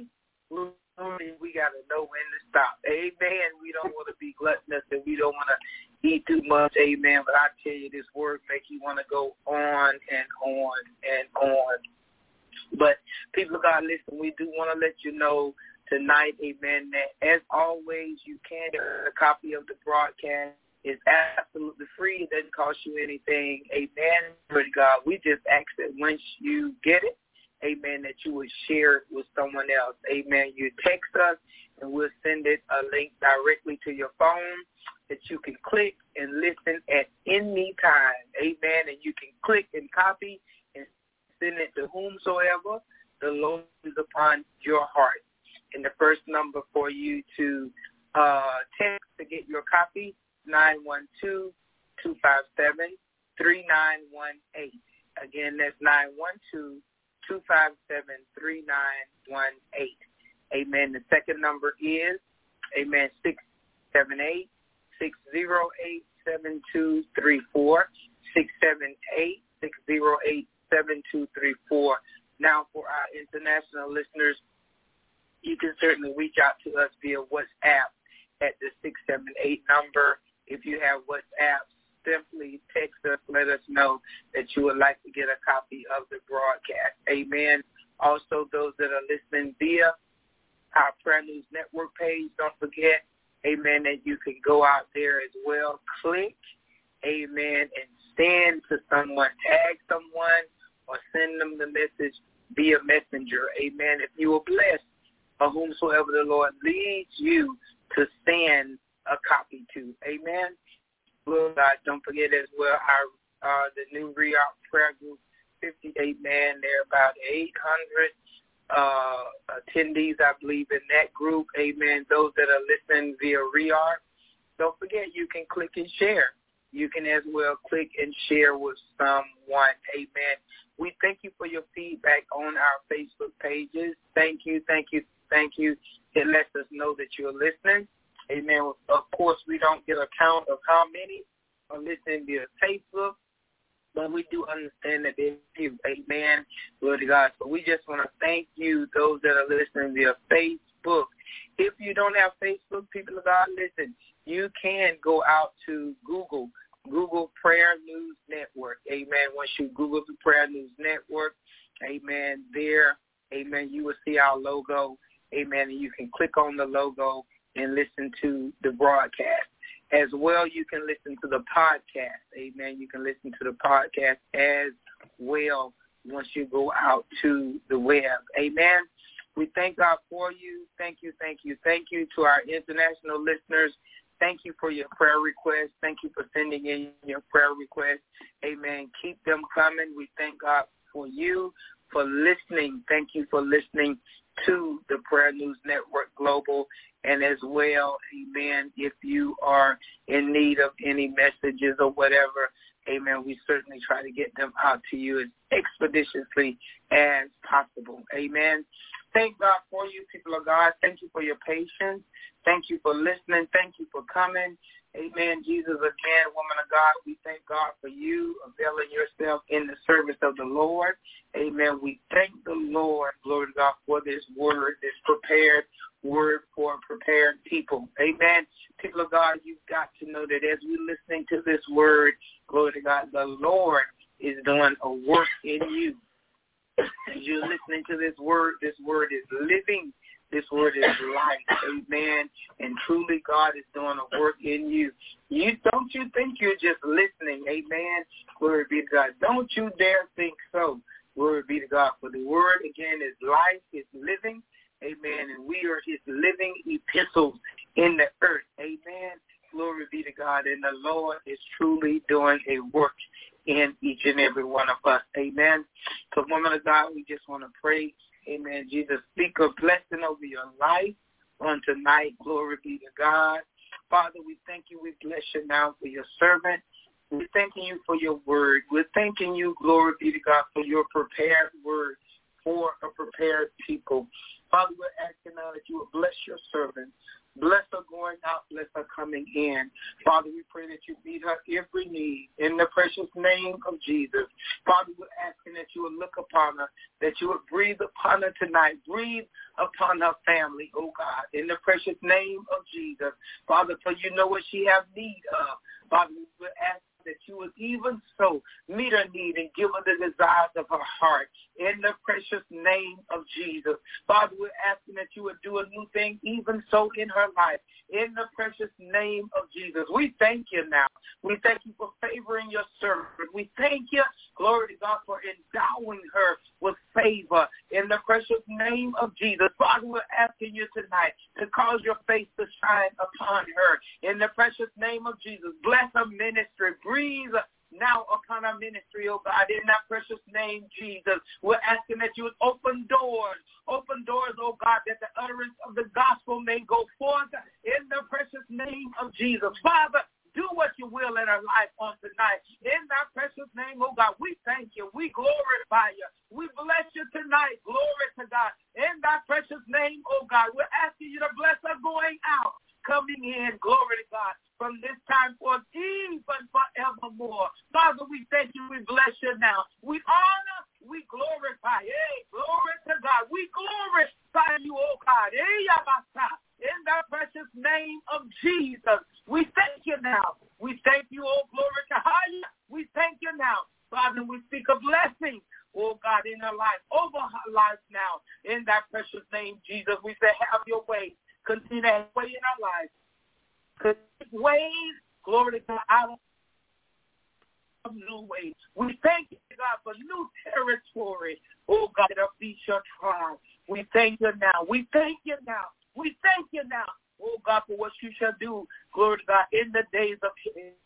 We got to know when to stop. Amen. We don't want to be gluttonous and we don't want to eat too much. Amen. But I tell you, this word makes you want to go on and on and on. But people of God, listen, we do want to let you know tonight, amen, that as always, you can get a copy of the broadcast. It's absolutely free. It doesn't cost you anything. Amen. Glory to God. We just ask that once you get it, amen, that you would share it with someone else. Amen. You text us, and we'll send it a link directly to your phone that you can click and listen at any time. Amen. And you can click and copy and send it to whomsoever the Lord is upon your heart. And the first number for you to text to get your copy, 912-257-3918. Again, that's 912-257-3918. Amen. The second number is, amen, 678-608-7234, 678-608-7234. Now, for our international listeners, you can certainly reach out to us via WhatsApp at the 678 number. If you have WhatsApp, simply text us, let us know that you would like to get a copy of the broadcast. Amen. Also, those that are listening via our Prayer News Network page, don't forget, amen, that you can go out there as well. Click, amen, and send to someone, tag someone, or send them the message via messenger. Amen. If you are blessed, or whomsoever the Lord leads you to send a copy to. Amen. Lord God, don't forget as well our the new Reart prayer group, 58 man. There are about 800 attendees, I believe, in that group. Amen. Those that are listening via Reart, don't forget you can click and share. You can as well click and share with someone. Amen. We thank you for your feedback on our Facebook pages. Thank you, thank you, thank you. It lets us know that you're listening. Amen. Of course, we don't get a count of how many are listening via Facebook, but we do understand that there's few. Amen. Glory to God. So we just want to thank you, those that are listening via Facebook. If you don't have Facebook, people of God, listen, you can go out to Google Prayer News Network. Amen. Once you Google the Prayer News Network, amen, there, amen, you will see our logo. Amen. And you can click on the logo and listen to the broadcast. As well, you can listen to the podcast. Amen. You can listen to the podcast as well once you go out to the web. Amen. We thank God for you. Thank you, thank you, thank you to our international listeners. Thank you for your prayer requests. Thank you for sending in your prayer requests. Amen. Keep them coming. We thank God for you, for listening. Thank you for listening to the Prayer News Network Global. And as well, amen, if you are in need of any messages or whatever, amen, we certainly try to get them out to you as expeditiously as possible. Amen. Thank God for you, people of God. Thank you for your patience. Thank you for listening. Thank you for coming. Amen. Jesus, again, woman of God, we thank God for you availing yourself in the service of the Lord. Amen. We thank the Lord, glory to God, for this word, this prepared word for prepared people. Amen. People of God, you've got to know that as we're listening to this word, glory to God, the Lord is doing a work in you. As you're listening to this word is living. This word is life. Amen. And truly God is doing a work in you. Don't you think you're just listening? Amen. Glory be to God. Don't you dare think so. Glory be to God. For the word, again, is life, it's living. Amen. And we are his living epistles in the earth. Amen. Glory be to God. And the Lord is truly doing a work in each and every one of us. Amen. So, woman of God, we just want to pray. Amen. Jesus, speak a blessing over your life on tonight. Glory be to God. Father, we thank you. We bless you now for your servant. We're thanking you for your word. We're thanking you, glory be to God, for your prepared word for a prepared people. Father, we're asking now that you will bless your servant. Bless her going out, bless her coming in. Father, we pray that you meet her every need in the precious name of Jesus. Father, we're asking that you will look upon her, that you would breathe upon her tonight. Breathe upon her family, oh God, in the precious name of Jesus. Father, for you know what she has need of. Father, we're asking that you would even so meet her need and give her the desires of her heart in the precious name of Jesus. Father, we're asking that you would do a new thing even so in her life in the precious name of Jesus. We thank you now. We thank you for favoring your servant. We thank you, glory to God, for endowing her with favor in the precious name of Jesus. Father, we're asking you tonight to cause your face to shine upon her in the precious name of Jesus. Bless her ministry. Breathe now upon our ministry, oh God, in that precious name, Jesus. We're asking that you would open doors, oh God, that the utterance of the gospel may go forth in the precious name of Jesus. Father, do what you will in our life on tonight. In that precious name, oh God, we thank you. We glorify you. We bless you tonight. Glory to God. In that precious name, oh God, we're asking you to bless us going out, coming in. Glory to God. From this time forth, even forevermore. Father, we thank you. We bless you now. We honor. We glorify. Hey, glory to God. We glorify you, oh God. Hey, Yabasa. In the precious name of Jesus, we thank you now. We thank you, oh glory to higher. We thank you now. Father, we speak a blessing, oh God, in our life, over our lives now. In that precious name, Jesus, we say, have your way. Continue to have your way in our lives. Continue ways, glory to God, out of new ways. We thank you, God, for new territory, oh God, that feet shall try. We thank you now. We thank you now. We thank you now, oh God, for what you shall do, glory to God, in the days of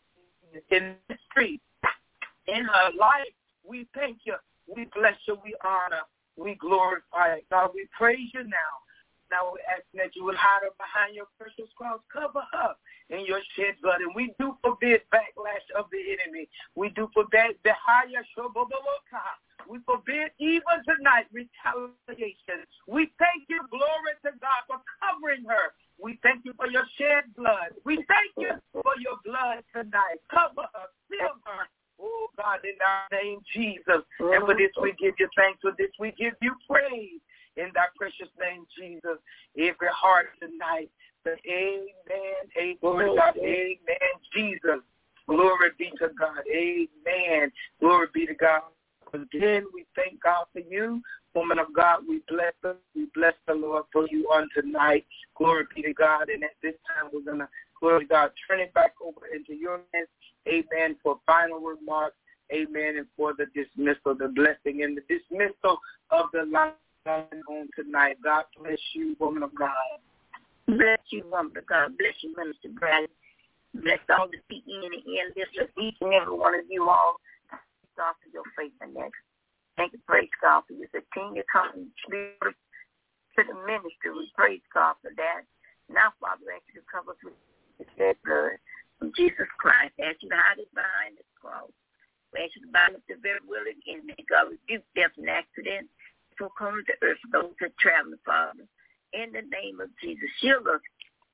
history, in our life. We thank you. We bless you. We honor. We glorify you. God, we praise you now. Now we're asking that you would hide her behind your precious cross. Cover her in your shed blood. And we do forbid backlash of the enemy. We do forbid the higher shoboboboka. We forbid even tonight retaliation. We thank you, glory to God, for covering her. We thank you for your shed blood. We thank you for your blood tonight. Cover her, fill her. Oh, God, in our name, Jesus. And for this we give you thanks. For this we give you praise. In that precious name, Jesus. Every heart tonight. The amen. Amen. Glory to God. Amen. Jesus. Glory be to God. Amen. Glory be to God. Again, we thank God for you. Woman of God, we bless us. We bless the Lord for you on tonight. Glory be to God. And at this time, we're going to, glory to God, turn it back over into your hands. Amen. For final remarks. Amen. And for the dismissal, the blessing and the dismissal of the line on tonight. God bless you, woman of God. Bless you, woman of God. Bless you, Minister Bradley. Bless all the people in the end. Bless each and every one of you all. God for your faithfulness. Thank you, praise God, for your continue coming to the ministry. We praise God for that. Now, Father, I ask you to cover us with the shed blood of Jesus Christ. I ask you to hide it behind the cross. We ask you to bind up the very will again. May God rebuke death and accident for coming to earth for those that travel, Father. In the name of Jesus, shield us,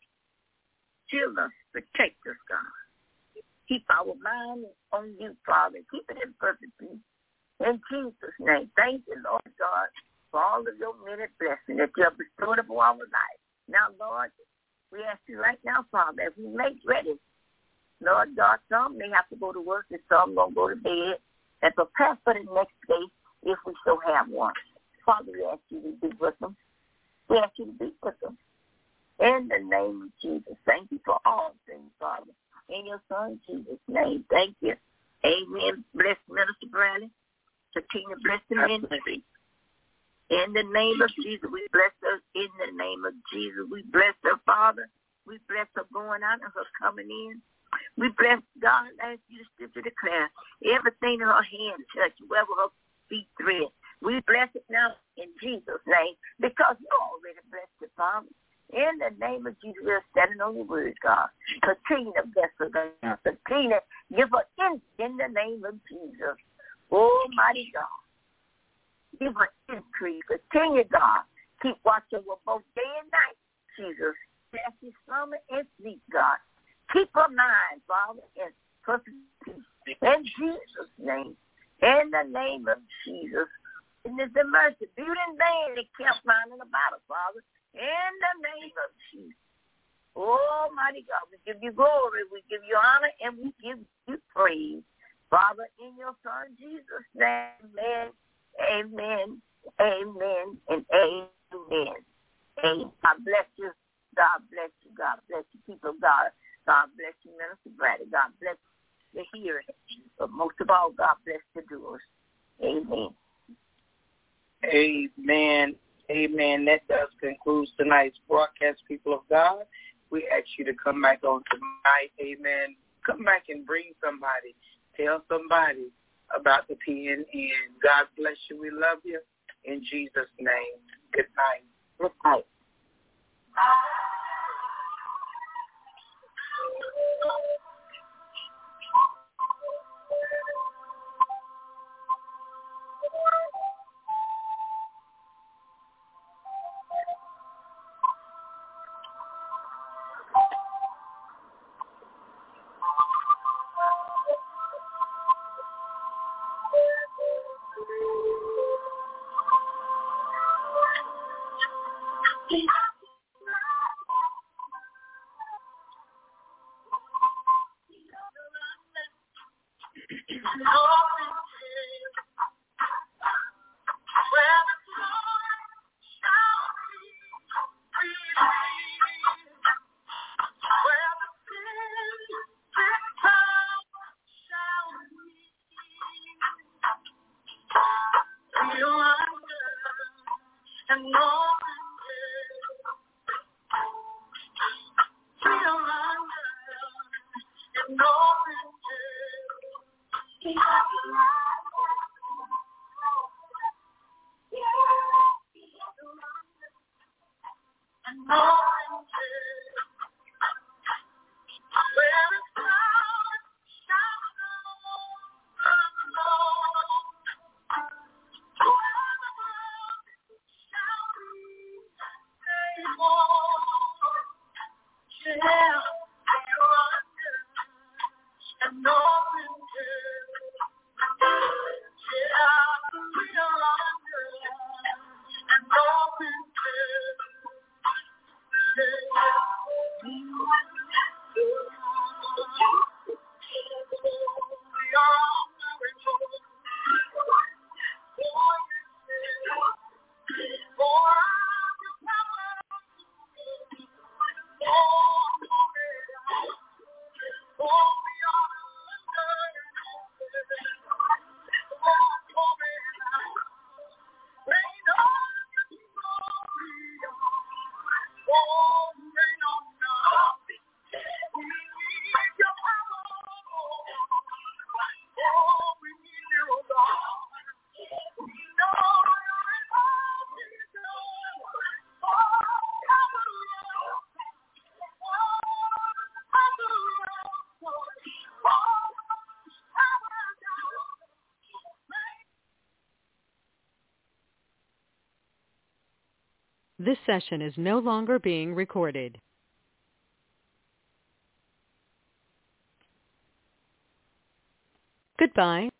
protect us, God. Keep our mind on you, Father. Keep it in perfect peace. In Jesus' name, thank you, Lord God, for all of your many blessings that you have bestowed upon our life. Now, Lord, we ask you right now, Father, as we make ready, Lord God, some may have to go to work and some going to go to bed and prepare for the next day if we so have one. Father, we ask you to be with them. We ask you to be with them. In the name of Jesus, thank you for all things, Father. In your Son, Jesus' name, thank you. Amen. Bless Minister Bradley. Continue to bless the ministry. In the name of Jesus, we bless her. In the name of Jesus, we bless her, Father. We bless her going out and her coming in. We bless God, as you scripture declare, everything in her hand touch, wherever her feet tread. We bless it now in Jesus' name because you already blessed it, Father. In the name of Jesus, we're standing on your word, God. Continue to bless her, God. Continue to give her in the name of Jesus. Almighty God. Give her increase. Continue, God. Keep watching over both day and night, Jesus. As she slumber and sleep, God. Keep her mind, Father, in perfect peace. In Jesus' name. In the name of Jesus. Goodness and mercy. Beauty and vain they kept finding about her, Father. In the name of Jesus. Almighty God, we give you glory, we give you honor, and we give you praise. Father, in your Son, Jesus' name, amen, amen, amen, and amen. Amen. God bless you. God bless you. God bless you, people of God. God bless you, Minister Bradley. God bless the hearing. But most of all, God bless the doers. Amen. Amen. Amen. That does conclude tonight's broadcast, people of God. We ask you to come back on tonight. Amen. Come back and bring somebody. Tell somebody about the PNN. God bless you. We love you. In Jesus' name. Good night. Good night. This session is no longer being recorded. Goodbye.